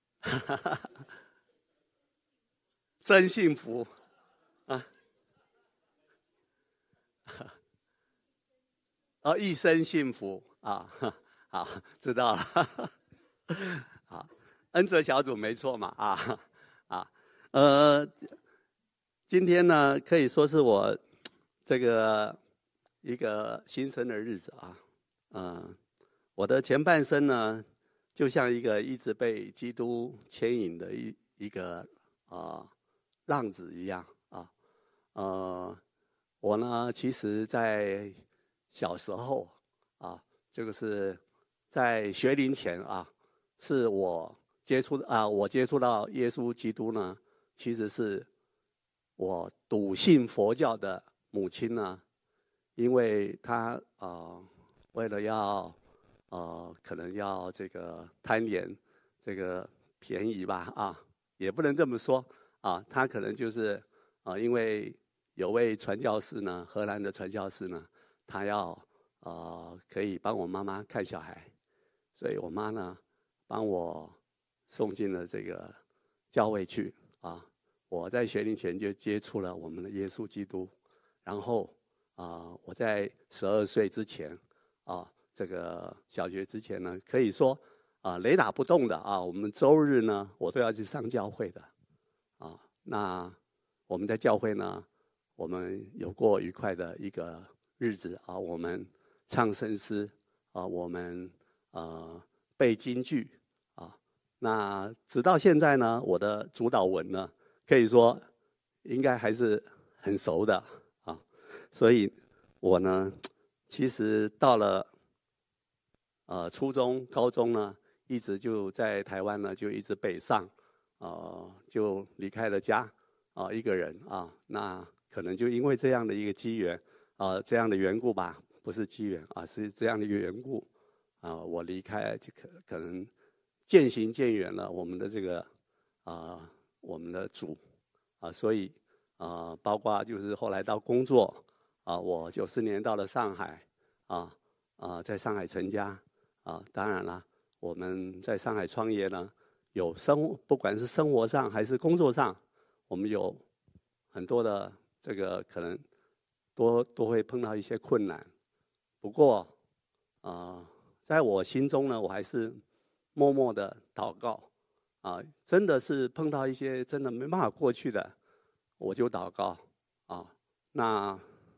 真幸福啊！哦，一生幸福啊！好，知道了。好，恩泽小组没错嘛，啊啊，呃，今天呢可以说是我这个一个新生的日子啊，嗯、呃，我的前半生呢，就像一个一直被基督牵引的一一个啊、呃、浪子一样啊，呃，我呢其实在小时候啊，这个是。在学龄前啊，是我接触啊，我接触到耶稣基督呢，其实是我笃信佛教的母亲呢，因为她啊、呃，为了要呃，可能要这个贪点这个便宜吧啊，也不能这么说啊，她可能就是啊、呃，因为有位传教士呢，荷兰的传教士呢，他要呃，可以帮我妈妈看小孩。所以我妈呢，帮我送进了这个教会去啊。我在学龄前就接触了我们的耶稣基督，然后啊，我在十二岁之前啊，这个小学之前呢，可以说啊雷打不动的啊，我们周日呢，我都要去上教会的啊。那我们在教会呢，我们有过愉快的一个日子啊，我们唱圣诗啊，我们。呃，背京剧啊，那直到现在呢，我的主导文呢，可以说应该还是很熟的啊，所以我呢，其实到了呃初中、高中呢，一直就在台湾呢，就一直北上，呃，就离开了家啊、呃，一个人啊，那可能就因为这样的一个机缘啊、呃，这样的缘故吧，不是机缘啊，是这样的一个缘故啊、呃，我离开就可可能渐行渐远了我们的这个啊、呃，我们的主啊、呃，所以啊、呃，包括就是后来到工作啊、呃，我九四年到了上海啊啊、呃，在上海成家啊、呃，当然了，我们在上海创业呢。有生，不管是生活上还是工作上，我们有很多的这个可能都都会碰到一些困难。不过，啊、呃，在我心中呢，我还是默默的祷告，啊、呃，真的是碰到一些真的没办法过去的，我就祷告啊。那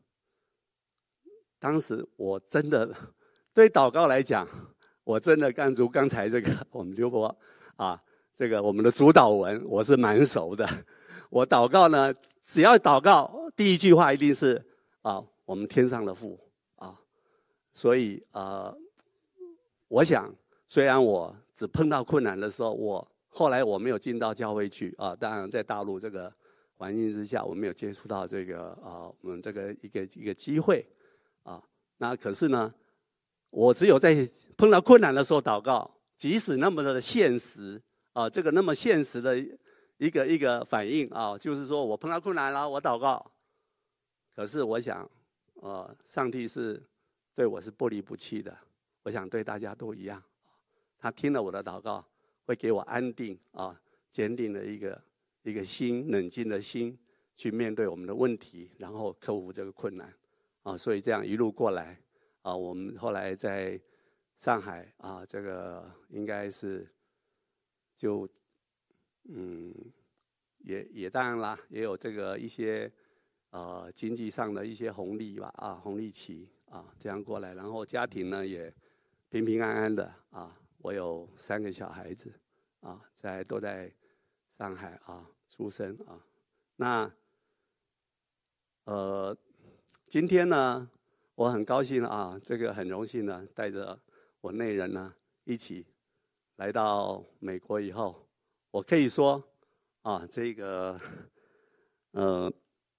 当时我真的对祷告来讲，我真的干如刚才这个我们刘伯啊。这个我们的主祷文我是蛮熟的，我祷告呢，只要祷告，第一句话一定是啊，我们天上的父啊，所以呃，我想虽然我只碰到困难的时候，我后来我没有进到教会去啊，当然在大陆这个环境之下，我没有接触到这个啊，我们这个一个一个机会啊，那可是呢，我只有在碰到困难的时候祷告，即使那么的现实。啊，这个那么现实的一个一个反应啊，就是说我碰到困难了，我祷告。可是我想，呃，上帝是对我是不离不弃的，我想对大家都一样。他听了我的祷告，会给我安定啊、坚定的一个一个心，冷静的心，去面对我们的问题，然后克服这个困难啊。所以这样一路过来啊，我们后来在上海啊，这个应该是。就，嗯，也也当然啦，也有这个一些呃经济上的一些红利吧，啊，红利期啊，这样过来，然后家庭呢也平平安安的啊，我有三个小孩子啊，在都在上海啊出生啊，那呃今天呢，我很高兴啊，这个很荣幸呢，带着我内人呢一起。来到美国以后，我可以说，啊，这个，呃，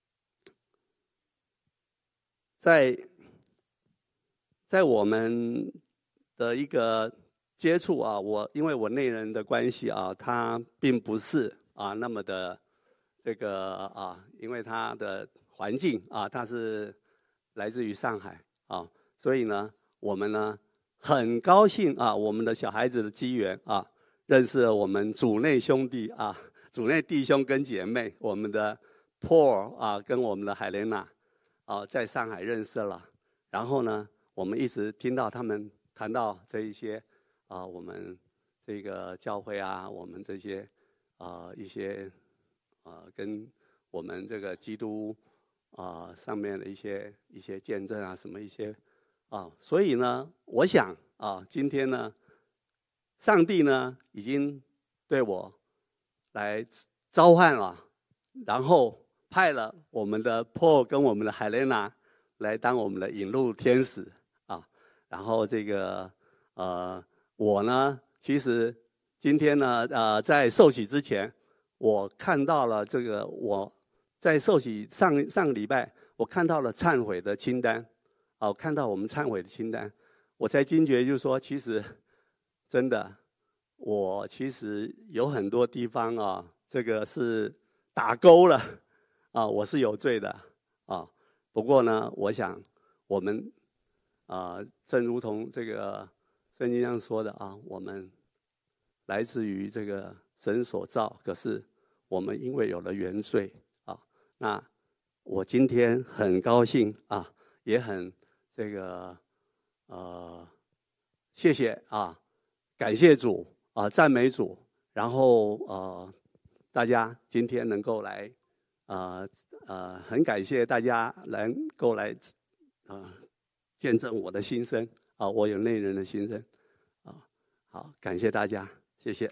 在在我们的一个接触啊，我因为我内人的关系啊，他并不是啊那么的这个啊，因为他的环境啊，他是来自于上海啊，所以呢，我们呢。很高兴啊，我们的小孩子的机缘啊，认识了我们主内兄弟啊，主内弟兄跟姐妹，我们的 Paul 啊，跟我们的海莲娜啊，在上海认识了。然后呢，我们一直听到他们谈到这一些啊，我们这个教会啊，我们这些啊一些啊跟我们这个基督啊上面的一些一些见证啊，什么一些。啊，所以呢，我想啊，今天呢，上帝呢已经对我来召唤了，然后派了我们的 Paul 跟我们的海莲娜来当我们的引路天使啊。然后这个呃，我呢，其实今天呢，呃，在受洗之前，我看到了这个我在受洗上上个礼拜，我看到了忏悔的清单。哦，看到我们忏悔的清单，我才惊觉，就是说，其实真的，我其实有很多地方啊，这个是打勾了啊，我是有罪的啊。不过呢，我想我们啊，正如同这个圣经上说的啊，我们来自于这个神所造，可是我们因为有了原罪啊，那我今天很高兴啊，也很。这个呃，谢谢啊，感谢主啊，赞美主。然后呃，大家今天能够来，呃呃，很感谢大家能够来啊、呃，见证我的心声啊，我有内人的心声啊。好，感谢大家，谢谢。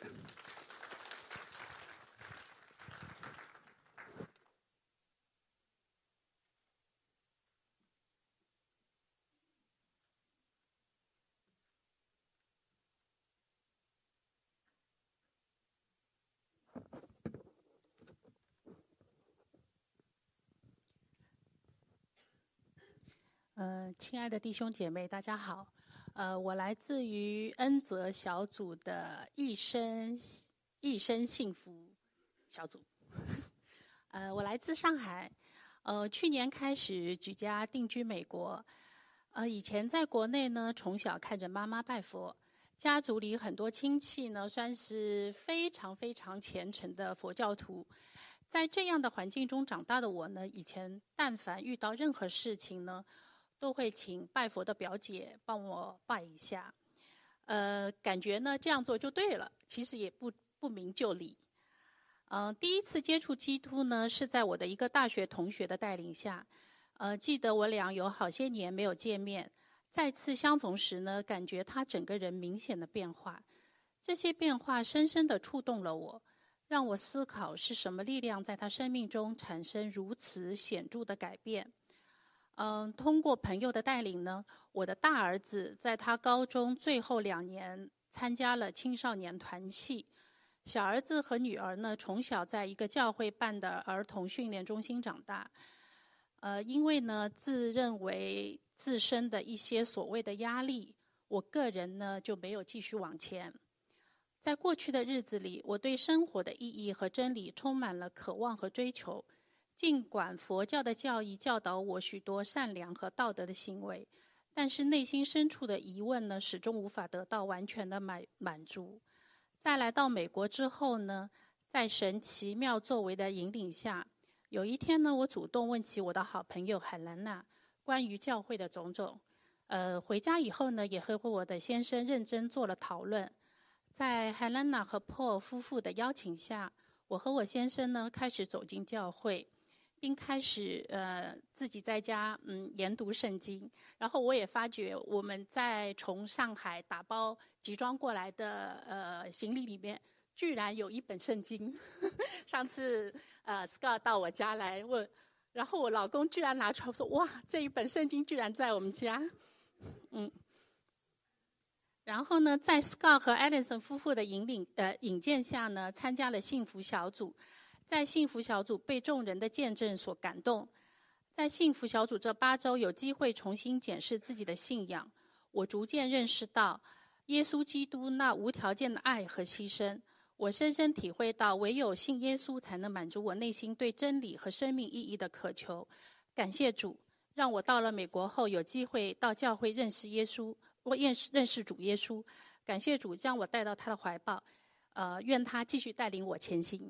呃，亲爱的弟兄姐妹，大家好。呃，我来自于恩泽小组的一生一生幸福小组。呃，我来自上海，呃，去年开始举家定居美国。呃，以前在国内呢，从小看着妈妈拜佛，家族里很多亲戚呢，算是非常非常虔诚的佛教徒。在这样的环境中长大的我呢，以前但凡遇到任何事情呢，都会请拜佛的表姐帮我拜一下，呃，感觉呢这样做就对了，其实也不不明就里。嗯、呃，第一次接触基督呢，是在我的一个大学同学的带领下，呃，记得我俩有好些年没有见面，再次相逢时呢，感觉他整个人明显的变化，这些变化深深地触动了我，让我思考是什么力量在他生命中产生如此显著的改变。嗯，通过朋友的带领呢，我的大儿子在他高中最后两年参加了青少年团契，小儿子和女儿呢，从小在一个教会办的儿童训练中心长大。呃，因为呢，自认为自身的一些所谓的压力，我个人呢就没有继续往前。在过去的日子里，我对生活的意义和真理充满了渴望和追求。尽管佛教的教义教导我许多善良和道德的行为，但是内心深处的疑问呢，始终无法得到完全的满满足。在来到美国之后呢，在神奇妙作为的引领下，有一天呢，我主动问起我的好朋友海兰娜关于教会的种种。呃，回家以后呢，也和我的先生认真做了讨论。在海兰娜和 Paul 夫妇的邀请下，我和我先生呢开始走进教会，并开始呃自己在家嗯研读圣经。然后我也发觉我们在从上海打包集装过来的呃行李里面，居然有一本圣经。上次呃 Scott 到我家来问，然后我老公居然拿出来说：“哇，这一本圣经居然在我们家。”嗯。然后呢，在 Scott 和 Allison 夫妇的引领呃引荐下呢，参加了幸福小组。在幸福小组被众人的见证所感动，在幸福小组这八周有机会重新检视自己的信仰，我逐渐认识到耶稣基督那无条件的爱和牺牲。我深深体会到，唯有信耶稣才能满足我内心对真理和生命意义的渴求。感谢主，让我到了美国后有机会到教会认识耶稣，我认识认识主耶稣。感谢主将我带到他的怀抱，呃，愿他继续带领我前行。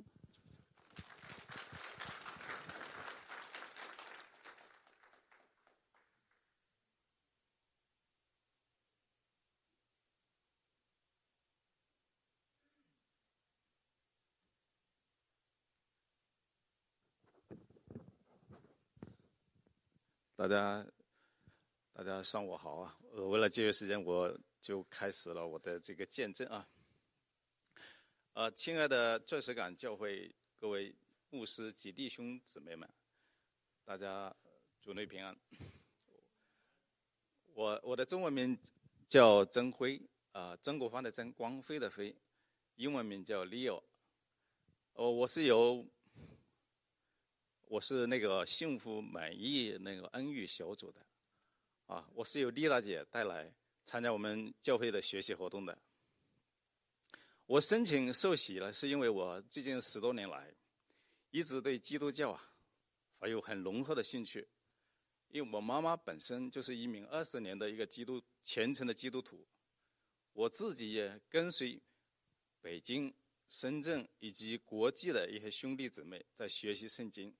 大家，大家上午好啊！呃，为了节约时间，我就开始了我的这个见证啊。呃，亲爱的钻石港教会各位牧师及弟兄姊妹们，大家主内平安。我我的中文名叫曾辉，啊、呃，曾国藩的曾，光辉的辉，英文名叫 Leo。呃，我是由我是那个幸福满意那个恩育小组的，啊，我是由丽大姐带来参加我们教会的学习活动的。我申请受洗了，是因为我最近十多年来一直对基督教啊怀有很浓厚的兴趣，因为我妈妈本身就是一名二十年的一个基督虔诚的基督徒，我自己也跟随北京、深圳以及国际的一些兄弟姊妹在学习圣经。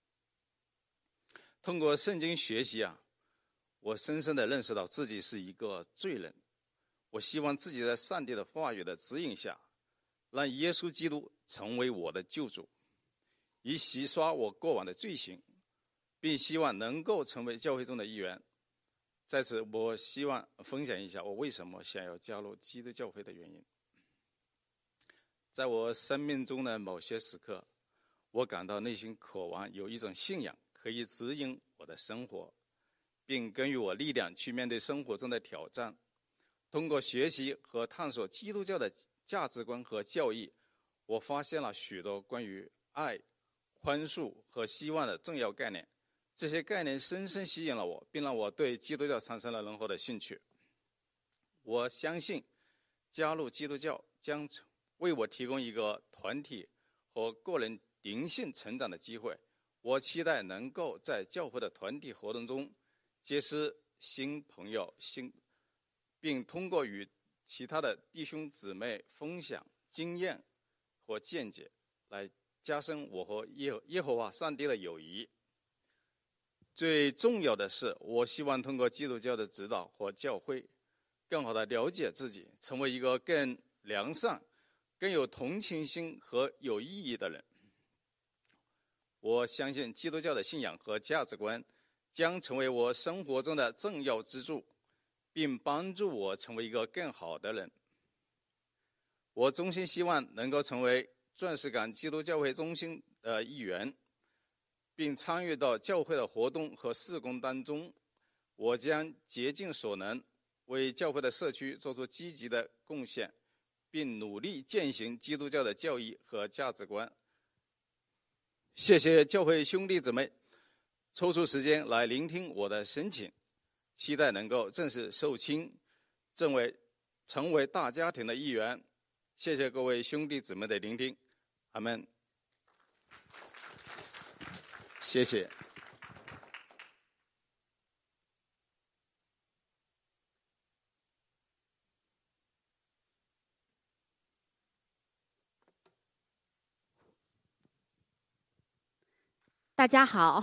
通过圣经学习啊，我深深地认识到自己是一个罪人。我希望自己在上帝的话语的指引下，让耶稣基督成为我的救主，以洗刷我过往的罪行，并希望能够成为教会中的一员。在此，我希望分享一下我为什么想要加入基督教会的原因。在我生命中的某些时刻，我感到内心渴望有一种信仰可以指引我的生活，并给予我力量去面对生活中的挑战。通过学习和探索基督教的价值观和教义，我发现了许多关于爱、宽恕和希望的重要概念， 这些概念深深吸引了我，并让我对基督教产生了浓厚的兴趣。我相信加入基督教将为我提供一个团体和个人灵性成长的机会。我期待能够在教会的团体活动中结识新朋友，新并通过与其他的弟兄姊妹分享经验和见解，来加深我和耶耶和华上帝的友谊。最重要的是，我希望通过基督教的指导和教诲，更好地了解自己，成为一个更良善、更有同情心和有意义的人。我相信基督教的信仰和价值观将成为我生活中的重要支柱，并帮助我成为一个更好的人。我衷心希望能够成为钻石港基督教会中心的一员，并参与到教会的活动和事工当中。我将竭尽所能为教会的社区做出积极的贡献，并努力践行基督教的教义和价值观。谢谢教会兄弟姊妹抽出时间来聆听我的申请，期待能够正式受亲，成为成为大家庭的一员。谢谢各位兄弟姊妹的聆听，阿们。谢谢。 大家好，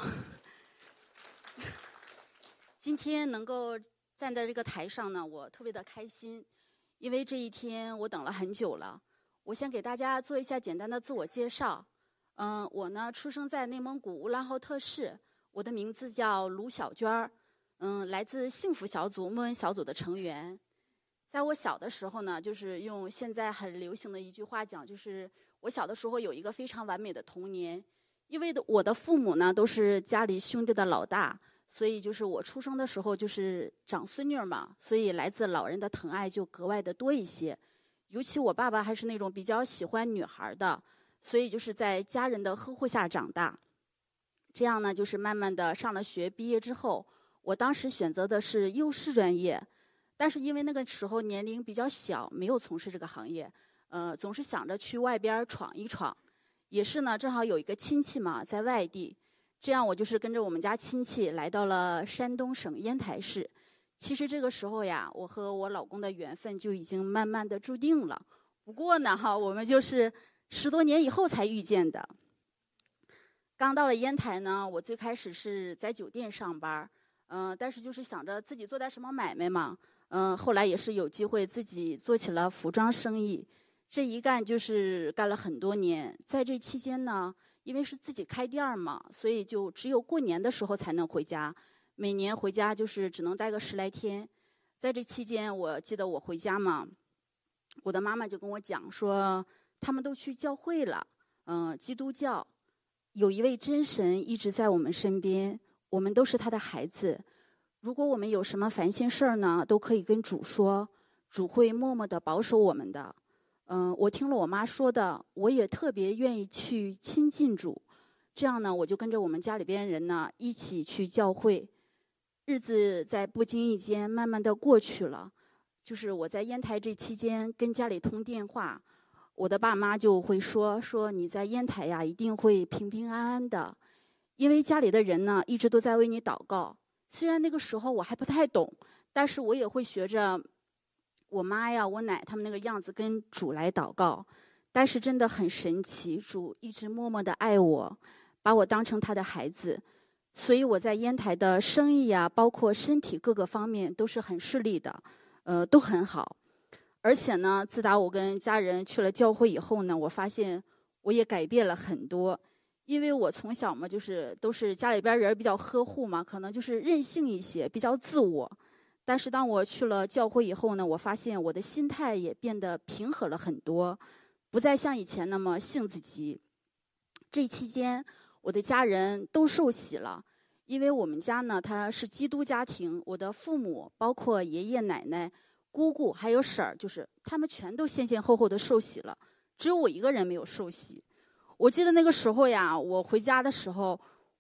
今天能够站在这个台上呢，我特别的开心，因为这一天我等了很久了。我先给大家做一下简单的自我介绍。嗯，我呢出生在内蒙古乌兰浩特市，我的名字叫卢小娟儿，嗯，来自幸福小组牧恩小组的成员。在我小的时候呢，就是用现在很流行的一句话讲，就是我小的时候有一个非常完美的童年。因为我的父母呢都是家里兄弟的老大，所以就是我出生的时候就是长孙女嘛，所以来自老人的疼爱就格外的多一些。尤其我爸爸还是那种比较喜欢女孩的，所以就是在家人的呵护下长大。这样呢，就是慢慢的上了学，毕业之后，我当时选择的是幼师专业，但是因为那个时候年龄比较小，没有从事这个行业，呃，总是想着去外边闯一闯。也是呢，正好有一个亲戚嘛，在外地，这样我就是跟着我们家亲戚来到了山东省烟台市。其实这个时候呀，我和我老公的缘分就已经慢慢的注定了。不过呢，哈，我们就是十多年以后才遇见的。刚到了烟台呢，我最开始是在酒店上班，嗯、呃，但是就是想着自己做点什么买卖嘛，嗯、呃，后来也是有机会自己做起了服装生意。这一干就是干了很多年，在这期间呢，因为是自己开店嘛，所以就只有过年的时候才能回家，每年回家就是只能待个十来天。在这期间，我记得我回家嘛，我的妈妈就跟我讲说，他们都去教会了，嗯、呃，基督教有一位真神一直在我们身边，我们都是他的孩子。如果我们有什么烦心事儿呢，都可以跟主说，主会默默地保守我们的。嗯、呃，我听了我妈说的，我也特别愿意去亲近主。这样呢，我就跟着我们家里边人呢一起去教会。日子在不经意间慢慢的过去了。就是我在烟台这期间跟家里通电话，我的爸妈就会说说你在烟台呀一定会平平安安的，因为家里的人呢一直都在为你祷告。虽然那个时候我还不太懂，但是我也会学着我妈呀我奶他们那个样子跟主来祷告。但是真的很神奇，主一直默默的爱我，把我当成他的孩子。所以我在烟台的生意呀，包括身体各个方面都是很顺利的，呃，都很好。而且呢，自打我跟家人去了教会以后呢，我发现我也改变了很多。因为我从小嘛，就是都是家里边人比较呵护嘛，可能就是任性一些，比较自我。但是当我去了教会以后呢，我发现我的心态也变得平和了很多，不再像以前那么性子急。这期间，我的家人都受洗了，因为我们家呢，它是基督家庭，我的父母包括爷爷奶奶、姑姑还有婶儿，就是他们全都先先后后的受洗了，只有我一个人没有受洗。我记得那个时候呀，我回家的时候，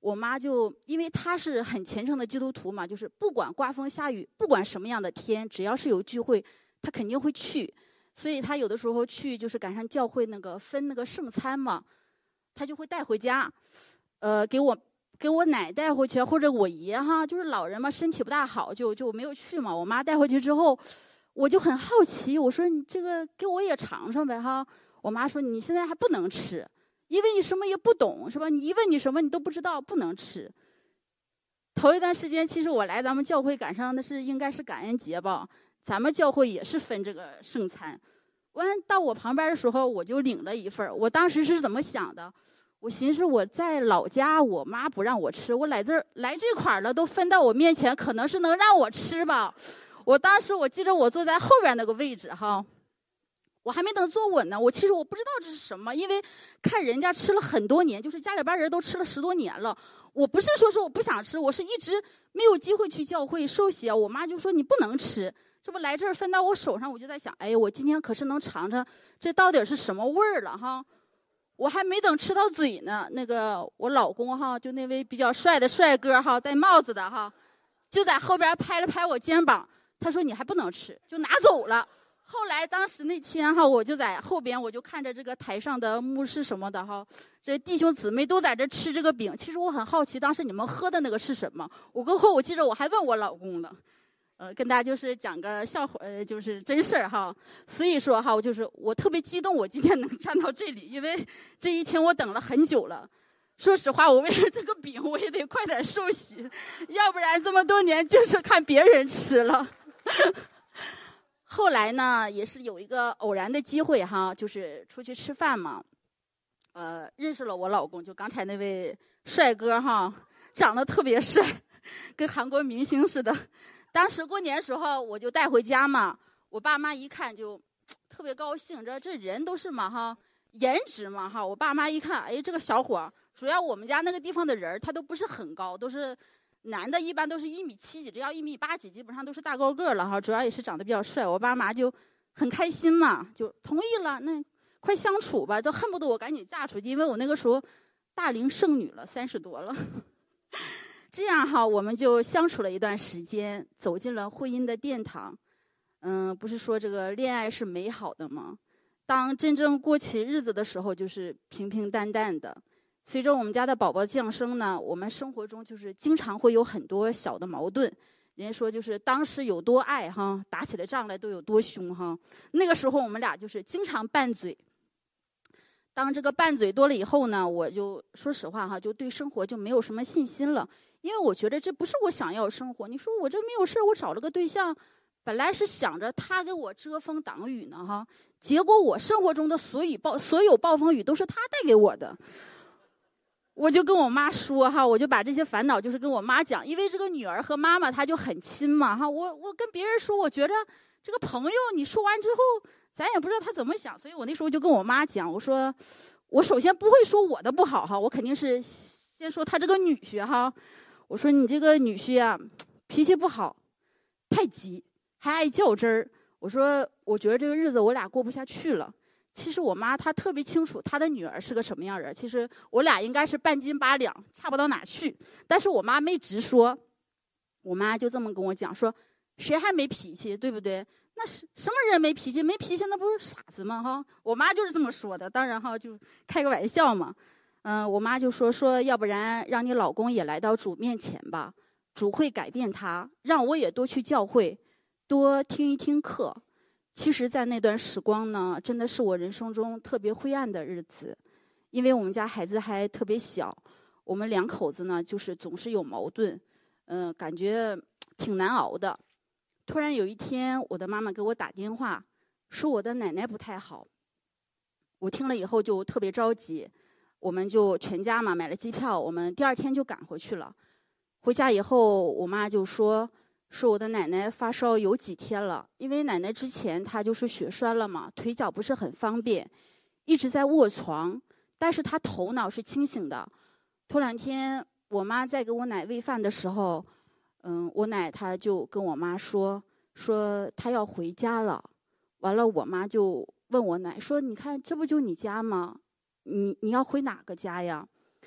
我妈就因为她是很虔诚的基督徒嘛，就是不管刮风下雨，不管什么样的天，只要是有聚会，她肯定会去。所以她有的时候去就是赶上教会那个分那个圣餐嘛，她就会带回家，呃，给我给我奶带回去，或者我爷哈，就是老人嘛，身体不大好，就就没有去嘛。我妈带回去之后，我就很好奇，我说你这个给我也尝尝呗哈。我妈说你现在还不能吃。因为你什么也不懂，是吧？你一问你什么你都不知道，不能吃。头一段时间，其实我来咱们教会赶上的是应该是感恩节吧，咱们教会也是分这个圣餐。完到我旁边的时候，我就领了一份。我当时是怎么想的？我寻思我在老家，我妈不让我吃，我来这儿来这块儿了，都分到我面前，可能是能让我吃吧。我当时我记得我坐在后边那个位置哈。我还没等坐稳呢，我其实我不知道这是什么，因为看人家吃了很多年，就是家里边人都吃了十多年了。我不是说是我不想吃，我是一直没有机会去教会受洗啊。我妈就说你不能吃，这不来这儿分到我手上，我就在想，哎，我今天可是能尝尝这到底是什么味儿了哈。我还没等吃到嘴呢，那个我老公哈，就那位比较帅的帅哥哈，戴帽子的哈，就在后边拍了拍我肩膀，他说你还不能吃，就拿走了。后来当时那天哈，我就在后边，我就看着这个台上的牧师什么的哈，这弟兄姊妹都在这吃这个饼。其实我很好奇，当时你们喝的那个是什么？我过后我记得我还问我老公了，呃，跟大家就是讲个笑话，呃，就是真事儿哈。所以说哈，我就是我特别激动，我今天能站到这里，因为这一天我等了很久了。说实话，我为了这个饼，我也得快点受洗，要不然这么多年就是看别人吃了。后来呢，也是有一个偶然的机会哈，就是出去吃饭嘛，呃，认识了我老公，就刚才那位帅哥哈，长得特别帅，跟韩国明星似的。当时过年的时候，我就带回家嘛，我爸妈一看就特别高兴，这这人都是嘛哈，颜值嘛哈。我爸妈一看，哎，这个小伙，主要我们家那个地方的人他都不是很高，都是。男的一般都是一米七几，只要一米八几，基本上都是大高个了哈。主要也是长得比较帅，我爸妈就很开心嘛，就同意了。那快相处吧，就恨不得我赶紧嫁出去，因为我那个时候大龄剩女了，三十多了。这样哈，我们就相处了一段时间，走进了婚姻的殿堂。嗯，不是说这个恋爱是美好的吗？当真正过起日子的时候，就是平平淡淡的。随着我们家的宝宝降生呢，我们生活中就是经常会有很多小的矛盾。人家说就是当时有多爱哈，打起来仗来都有多凶哈。那个时候我们俩就是经常拌嘴。当这个拌嘴多了以后呢，我就说实话哈，就对生活就没有什么信心了，因为我觉得这不是我想要的生活。你说我这没有事，我找了个对象，本来是想着他给我遮风挡雨呢哈，结果我生活中的所有暴所有暴风雨都是他带给我的。我就跟我妈说哈，我就把这些烦恼就是跟我妈讲，因为这个女儿和妈妈她就很亲嘛哈。我我跟别人说，我觉着这个朋友你说完之后，咱也不知道他怎么想，所以我那时候就跟我妈讲，我说我首先不会说我的不好哈，我肯定是先说他这个女婿哈。我说你这个女婿啊，脾气不好，太急，还爱较真儿。我说我觉得这个日子我俩过不下去了。其实我妈她特别清楚她的女儿是个什么样人，其实我俩应该是半斤八两，差不到哪去。但是我妈没直说，我妈就这么跟我讲说，谁还没脾气，对不对？那是什么人没脾气？没脾气那不是傻子吗？哈，我妈就是这么说的。当然哈，就开个玩笑嘛。嗯、呃，我妈就说说，要不然让你老公也来到主面前吧，主会改变他，让我也多去教会，多听一听课。其实在那段时光呢，真的是我人生中特别灰暗的日子，因为我们家孩子还特别小，我们两口子呢就是总是有矛盾，嗯、呃，感觉挺难熬的。突然有一天，我的妈妈给我打电话，说我的奶奶不太好。我听了以后就特别着急，我们就全家嘛买了机票，我们第二天就赶回去了。回家以后，我妈就说。说我的奶奶发烧有几天了，因为奶奶之前她就是血栓了嘛，腿脚不是很方便，一直在卧床，但是她头脑是清醒的。头两天我妈在给我奶喂饭的时候，嗯，我奶她就跟我妈说，说她要回家了。完了，我妈就问我奶说：“你看，这不就你家吗？你你要回哪个家呀？”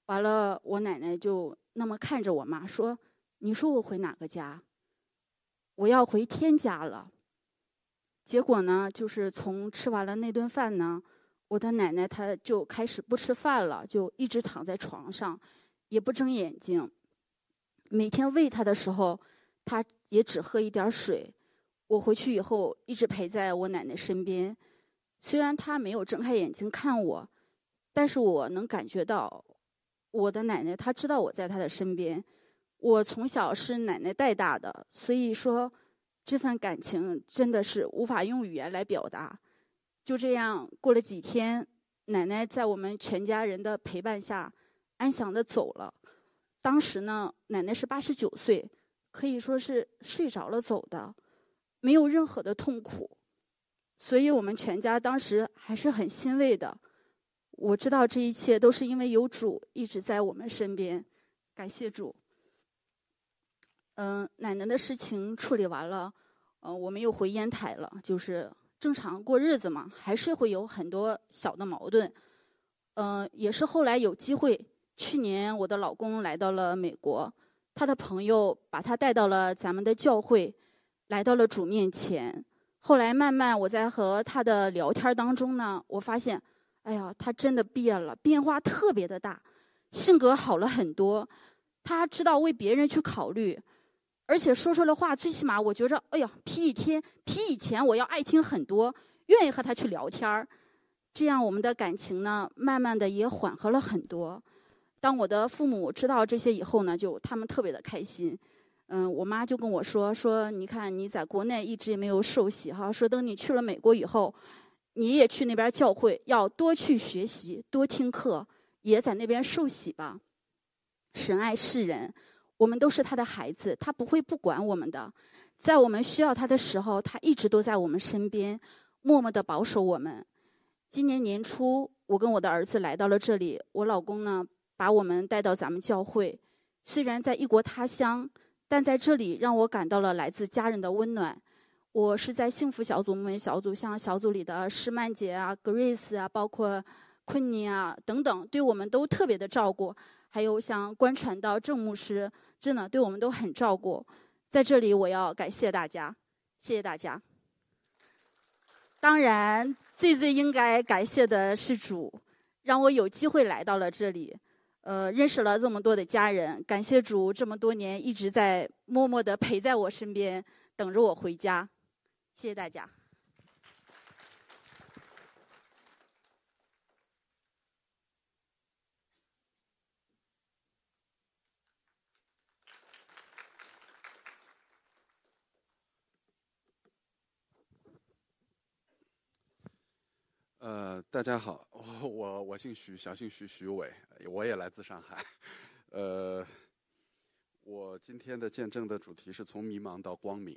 完了，我奶奶就那么看着我妈说：“你说我回哪个家？我要回天家了。”结果呢，就是从吃完了那顿饭呢，我的奶奶她就开始不吃饭了，就一直躺在床上，也不睁眼睛。每天喂她的时候，她也只喝一点水。我回去以后一直陪在我奶奶身边，虽然她没有睁开眼睛看我，但是我能感觉到我的奶奶她知道我在她的身边。我从小是奶奶带大的，所以说这份感情真的是无法用语言来表达。就这样过了几天，奶奶在我们全家人的陪伴下安详地走了。当时呢，奶奶是八十九岁，可以说是睡着了走的，没有任何的痛苦，所以我们全家当时还是很欣慰的。我知道这一切都是因为有主一直在我们身边，感谢主。嗯、呃，奶奶的事情处理完了，呃，我们又回烟台了，就是正常过日子嘛，还是会有很多小的矛盾。嗯、呃，也是后来有机会，去年我的老公来到了美国，他的朋友把他带到了咱们的教会，来到了主面前。后来慢慢我在和他的聊天当中呢，我发现，哎呀，他真的变了，变化特别的大，性格好了很多，他知道为别人去考虑，而且说出来话，最起码我觉着，哎呀，比以前比以前我要爱听很多，愿意和他去聊天。这样我们的感情呢，慢慢的也缓和了很多。当我的父母知道这些以后呢，就他们特别的开心。嗯，我妈就跟我说说，你看你在国内一直也没有受洗哈，说等你去了美国以后，你也去那边教会，要多去学习，多听课，也在那边受洗吧。神爱世人，我们都是他的孩子，他不会不管我们的。在我们需要他的时候，他一直都在我们身边，默默地保守我们。今年年初，我跟我的儿子来到了这里，我老公呢把我们带到咱们教会。虽然在异国他乡，但在这里让我感到了来自家人的温暖。我是在幸福小组、牧民小组，像小组里的施曼姐啊、Grace 啊，包括昆尼啊等等，对我们都特别的照顾。还有像关传道郑牧师，真的对我们都很照顾。在这里，我要感谢大家，谢谢大家。当然，最最应该感谢的是主，让我有机会来到了这里，呃，认识了这么多的家人。感谢主，这么多年一直在默默地陪在我身边，等着我回家。谢谢大家。 呃，大家好，我我我姓徐，小姓徐，徐伟，我也来自上海。呃，我今天的见证的主题是从迷茫到光明。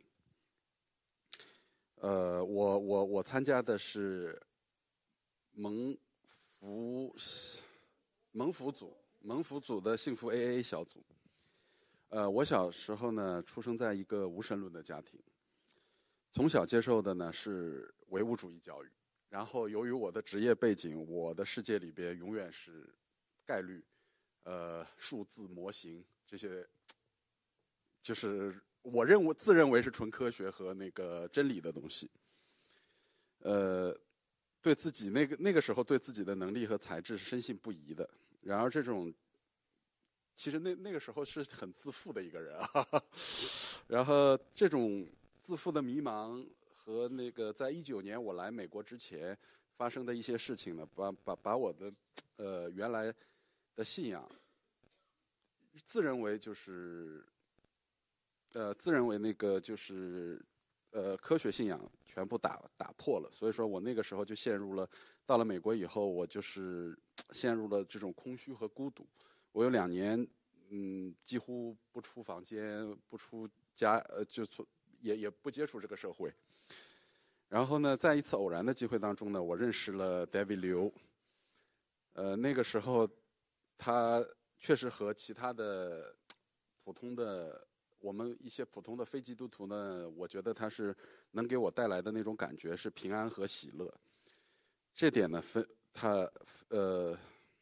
呃，我我我参加的是蒙福蒙福组蒙福组的幸福 A A 小组。呃，我小时候呢，出生在一个无神论的家庭，从小接受的呢是唯物主义教育。然后，由于我的职业背景，我的世界里边永远是概率、呃数字模型这些，就是我认为自认为是纯科学和那个真理的东西。呃，对自己那个那个时候对自己的能力和才智是深信不疑的。然而，这种其实那那个时候是很自负的一个人啊。然后，这种自负的迷茫。和那个在一九年我来美国之前发生的一些事情呢，把把把我的呃原来的信仰，自认为就是呃自认为那个就是呃科学信仰全部打打破了。所以说我那个时候就陷入了，到了美国以后，我就是陷入了这种空虚和孤独。我有两年嗯几乎不出房间，不出家，呃就也也不接触这个社会。然后呢，在一次偶然的机会当中呢，我认识了 David Liu。呃，那个时候，他确实和其他的普通的我们一些普通的非基督徒呢，我觉得他是能给我带来的那种感觉是平安和喜乐。这点呢，分他呃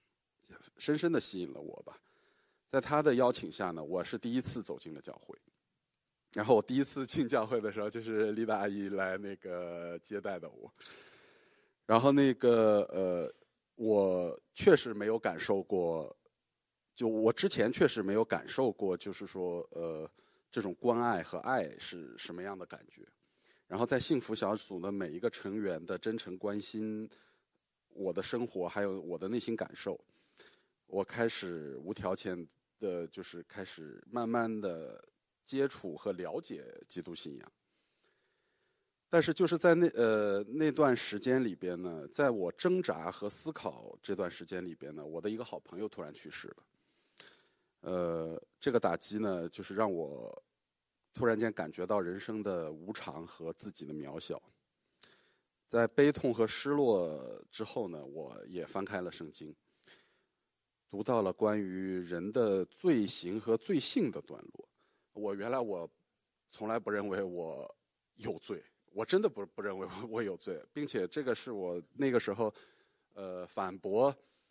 深深的吸引了我吧。在他的邀请下呢，我是第一次走进了教会。然后我第一次进教会的时候，就是丽达阿姨来那个接待的我。然后那个呃，我确实没有感受过，就我之前确实没有感受过，就是说呃，这种关爱和爱是什么样的感觉。然后在幸福小组的每一个成员的真诚关心我的生活，还有我的内心感受，我开始无条件的，就是开始慢慢的接触和了解基督信仰。但是就是在那呃那段时间里边呢，在我挣扎和思考这段时间里边呢，我的一个好朋友突然去世了。呃，这个打击呢，就是让我突然间感觉到人生的无常和自己的渺小。在悲痛和失落之后呢，我也翻开了圣经，读到了关于人的罪行和罪性的段落。我原来我从来不认为我有罪，我真的不不认为我有罪，并且这个是我那个时候呃反驳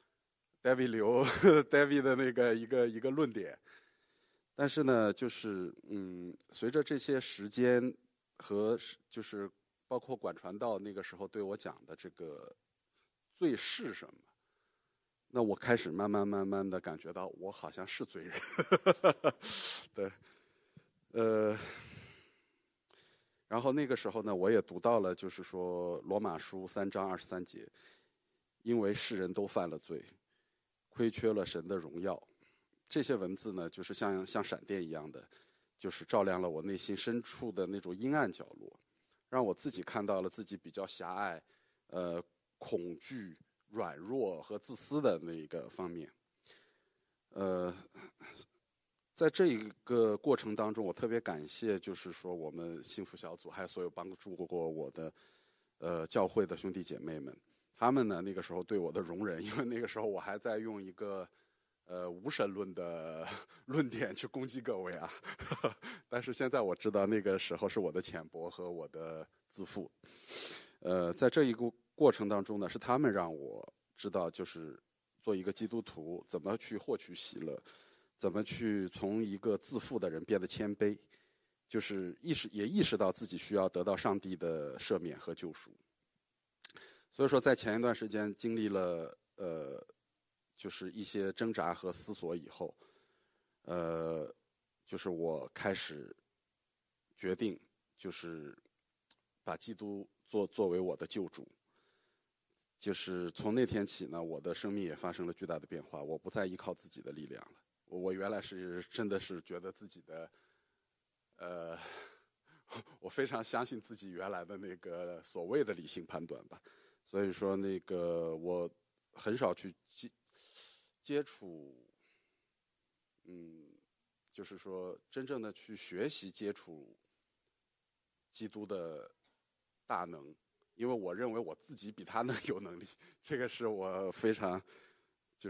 David 刘 David 的那个一个一个论点。但是呢，就是嗯，随着这些时间和就是包括管传道那个时候对我讲的这个罪是什么，那我开始慢慢慢慢的感觉到我好像是罪人。对，呃，然后那个时候呢，我也读到了，就是说罗马书三章二十三节，因为世人都犯了罪，亏缺了神的荣耀。这些文字呢，就是像像闪电一样的，就是照亮了我内心深处的那种阴暗角落，让我自己看到了自己比较狭隘、呃恐惧、软弱和自私的那一个方面。呃，在这一个过程当中，我特别感谢，就是说我们幸福小组还有所有帮助过我的呃教会的兄弟姐妹们，他们呢那个时候对我的容忍，因为那个时候我还在用一个呃无神论的论点去攻击各位啊，但是现在我知道那个时候是我的浅薄和我的自负。呃，在这一个过程当中呢，是他们让我知道，就是做一个基督徒怎么去获取喜乐，怎么去从一个自负的人变得谦卑，就是意识也意识到自己需要得到上帝的赦免和救赎。所以说，在前一段时间经历了呃，就是一些挣扎和思索以后，呃，就是我开始决定，就是把基督做作为我的救主。就是从那天起呢，我的生命也发生了巨大的变化。我不再依靠自己的力量了。我我原来是真的是觉得自己的，呃，我非常相信自己原来的那个所谓的理性判断吧。所以说，那个我很少去接接触，嗯，就是说真正的去学习接触基督的大能。因为我认为我自己比他能有能力，这个是我非常，就是，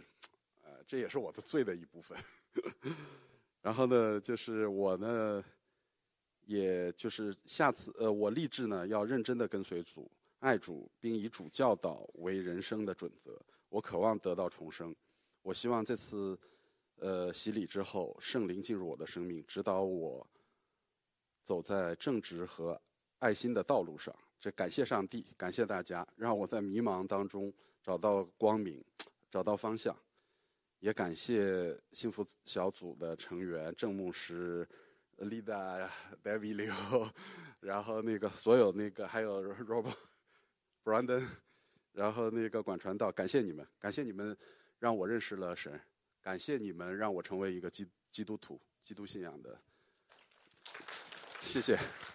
呃，这也是我的罪的一部分。然后呢，就是我呢，也就是下次，呃，我立志呢要认真的跟随主、爱主，并以主教导为人生的准则。我渴望得到重生，我希望这次，呃，洗礼之后，圣灵进入我的生命，指导我走在正直和爱心的道路上。这感谢上帝，感谢大家，让我在迷茫当中找到光明，找到方向。也感谢幸福小组的成员郑牧师、Lida、David 刘，然后那个所有那个还有 Robert、Brandon， 然后那个管传道，感谢你们，感谢你们让我认识了神，感谢你们让我成为一个基基督徒、基督信仰的，谢谢。